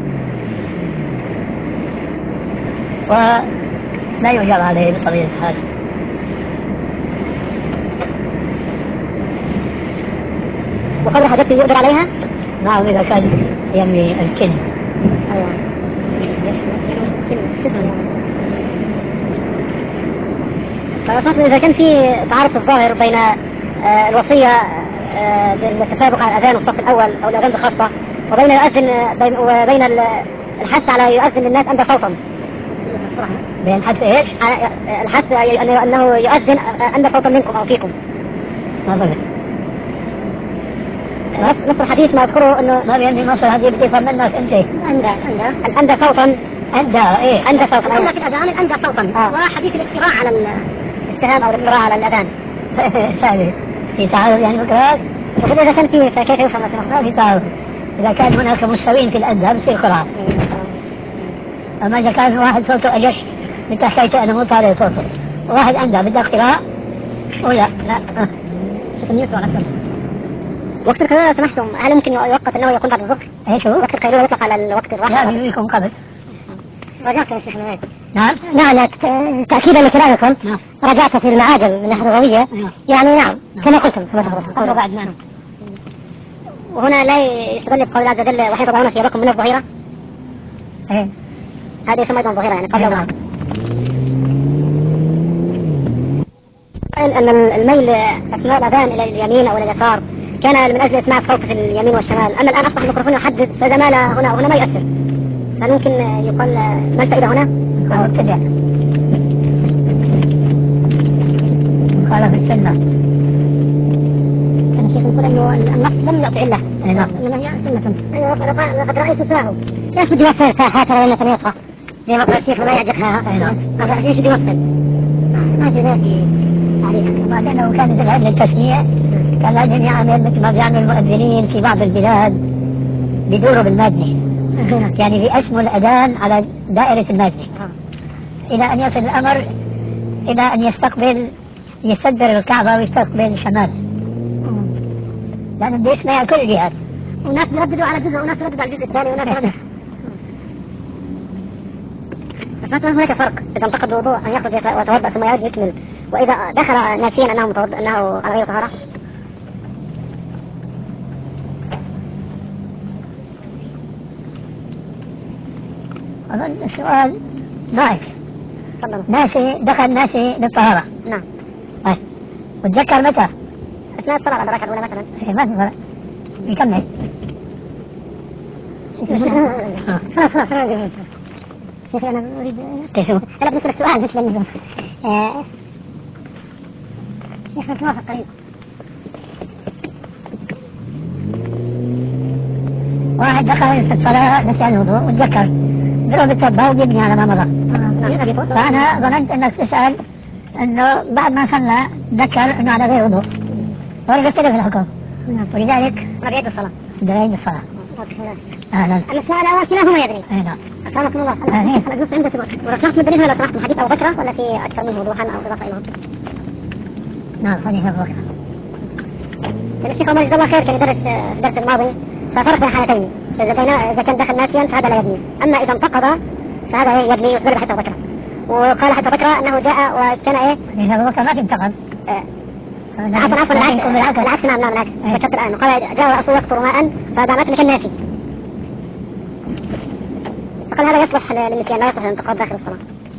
ولا يؤجر عليه بقضية الحاجة. وقدر حاجته يقدر عليها؟ نعم، إذا كان يملي الكن. أيوة. فأصلا إذا كان في تعارض الظاهر بين الوصية بالتسابق على الأذان والصف الأول أو الأذان بخاصة، وبين وبين الحث على يؤذن للناس أندى صوتا. بين الحث إيش؟ الحث أنه يؤذن أندى صوتا منكم أو فيكم. ما ظلت نص الحديث ما يذكره أنه ما بيعني نص الحديث بتفهم منك أنت. أندى صوتا. أندى صوتا. قلنا في الأذان أندى صوتا. وحديث الاقتراع على الاستهام أو الاقتراع على الأذان. في تعارض يعني فكرات؟ وكذا إذا كان فيه فكيف يفهم مثلا؟ ما في تعارض. إذا كان هناك مستوين في الأندى بصير قراءة. أما إذا كان واحد صوته أجش أنت حكيته أنا مو طالع صوته، واحد أندى بدك قراءة ولا لا؟ وقت القيلولة لو سمحتم هل ممكن يوقف أنه يكون بعد الظهر؟ إيش هو؟ وقت القيلولة يطلق على الوقت الراحة؟ لا يكون قبل. رجعت يا شيخ نويل. نعم؟ لا تأكيدا لكلامكم رجعت في المعاجم من الناحية اللغوية يعني نعم كما قلتم كما تفضلتم قبل بعد ما وهنا لا يستدل بقول الله عز وجل وحين تضعون ثيابكم من الظهيرة. إيه هذه يسمى أيضا ظهيرة يعني قبل وبعد. أن الميل أثناء الأذان إلى اليمين أو إلى اليسار كان من أجل إسماع الصوت في اليمين والشمال، أما الآن أصبح الميكروفون يحدد فإذا مال هنا وهنا ما يؤثر. هل ممكن يقال ما الفائدة هنا؟ أو ابتدع خالف السنة. أنا شيخ نقول إنه النص لم يعطي علة. نعم. إنما هي سنة. لقد رأيت فاه. إيش بدي يوصل فاه هكذا لما يصحى؟ زي ما قال الشيخ ما يعجبها. نعم. إيش بدي يوصل؟ ما في تعليق. وبعدين لو كان ذهب للتسمية كان لازم يعمل مثل ما بيعمل المؤذنين في بعض البلاد بدوروا بالمادني. يعني بيقسموا الأذان على دائرة المادني إلى أن يصل الأمر إلى أن يستدبر الكعبة ويستقبل الشمال، لأنه بيسمع كل الجهات. وناس بيرددوا على جزء وناس بيرددوا على الجزء الثاني وناس بيرددوا. بس مثلا هناك فرق إذا انتقد الوضوء أن يخرج ويتوضأ ثم يعود يكمل، وإذا دخل ناسيا أنه على غير طهارة. أظن السؤال ناقص. تفضل. دخل ناسي للطهارة. نعم. وتذكر متى؟ أثناء الصلاة بعد الركعة الأولى مثلا. ما في فرق. يكمل. خلاص شيخي أنا أريد أنا بالنسبة للسؤال بالنسبة للنظام شيخ نتواصل قريب. واحد دخل في الصلاة نسي الوضوء وتذكر ضرب التوبة ويبني على ما مضى. فأنا ظننت أنك تسأل أنه بعد ما صلى ذكر أنه على غير وضوء ورجعت له في الحكم، ولذلك ما بيعيد الصلاة. بيعيد الصلاة. أنا السؤال الأول كلاهما يدري. نعم. أكرمكم الله. أنا قلت عندك ورسمت مدرين ولا سمحت حديث أو بكرة ولا في أكثر من وضوحا أو إضافة إليهم؟ نعم حديث أبو بكر. الشيخ عمر جزاه الله خير كان يدرس الدرس الماضي ففرق بين حالتين، إذا كان دخل ناسيا فهذا لا يبني، أما إذا انتقض فهذا يبني ويستدل بحديث أبو بكر. وقال حتى بكرة أنه جاء وكان إيه؟ حديث أبو بكر ما تنتقد. عفوا بالعكس نعم بالعكس ذكرت الآن وقال جاء رأسه يقطر ماء فدامت كان ناسي، فقال هذا يصلح للنسيان لا يصلح للانتقاد داخل الصلاة.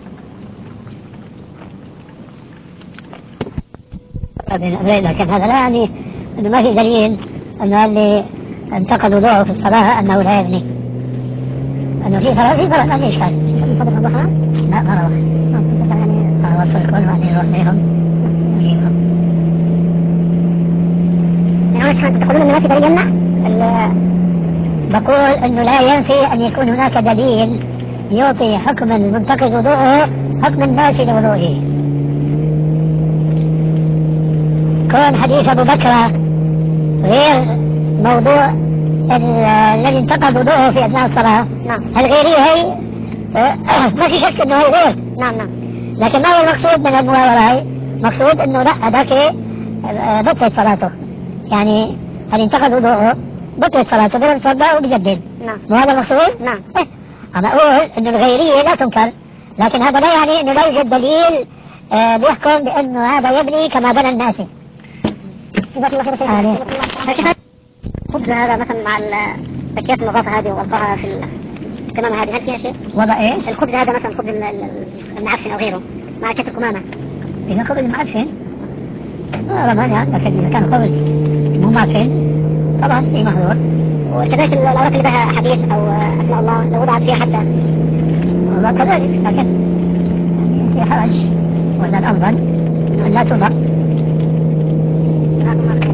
لكن هذا لا يعني أنه ما في دليل أنه اللي انتقد وضوءه في الصلاة أنه لا يبني، أنه في فرق ما في إشكال. من فضل الله لا ما روح. يعني وصل كل بعدين يروح لهم يجيبهم. يعني أنا تقولون أنه ما في دليل يمنع؟ بقول أنه لا ينفي أن يكون هناك دليل يعطي حكم المنتقد وضوءه حكم الناس لوضوئه. كون حديث أبو بكر غير موضوع الذي انتقد وضوءه في أثناء الصلاة. نعم. الغيرية هي ما في شك أنه غير. نعم. لكن ما هو المقصود من المواورة هي؟ مقصود أنه لا هذاك بطلت صلاته، يعني هل انتقد وضوءه بطلت صلاته بلا مصدق وبجدد. نعم. وهذا المقصود؟ نعم. أنا أقول أن الغيرية لا تنكر، لكن هذا لا يعني أنه لا يوجد دليل بيحكم بأنه هذا يبني كما بنى الناس. جزاك الله خير. خبز هذا مثلا مع الأكياس النظافة هذه ووضعها في الكمامة هذه هل فيها شيء؟ وضع إيه؟ الخبز هذا مثلا خبز المعفن أو غيره مع كيس القمامة. إذا خبز معفن لا مانع، لكن إذا كان خبز ماسحين طبعا في محظور. وكذلك الأوراق اللي بها أحاديث أو أسماء الله لو وضعت فيها حتى والله كذلك، لكن يعني في حرج، ولا الأفضل أن لا توضع. جزاكم الله خير.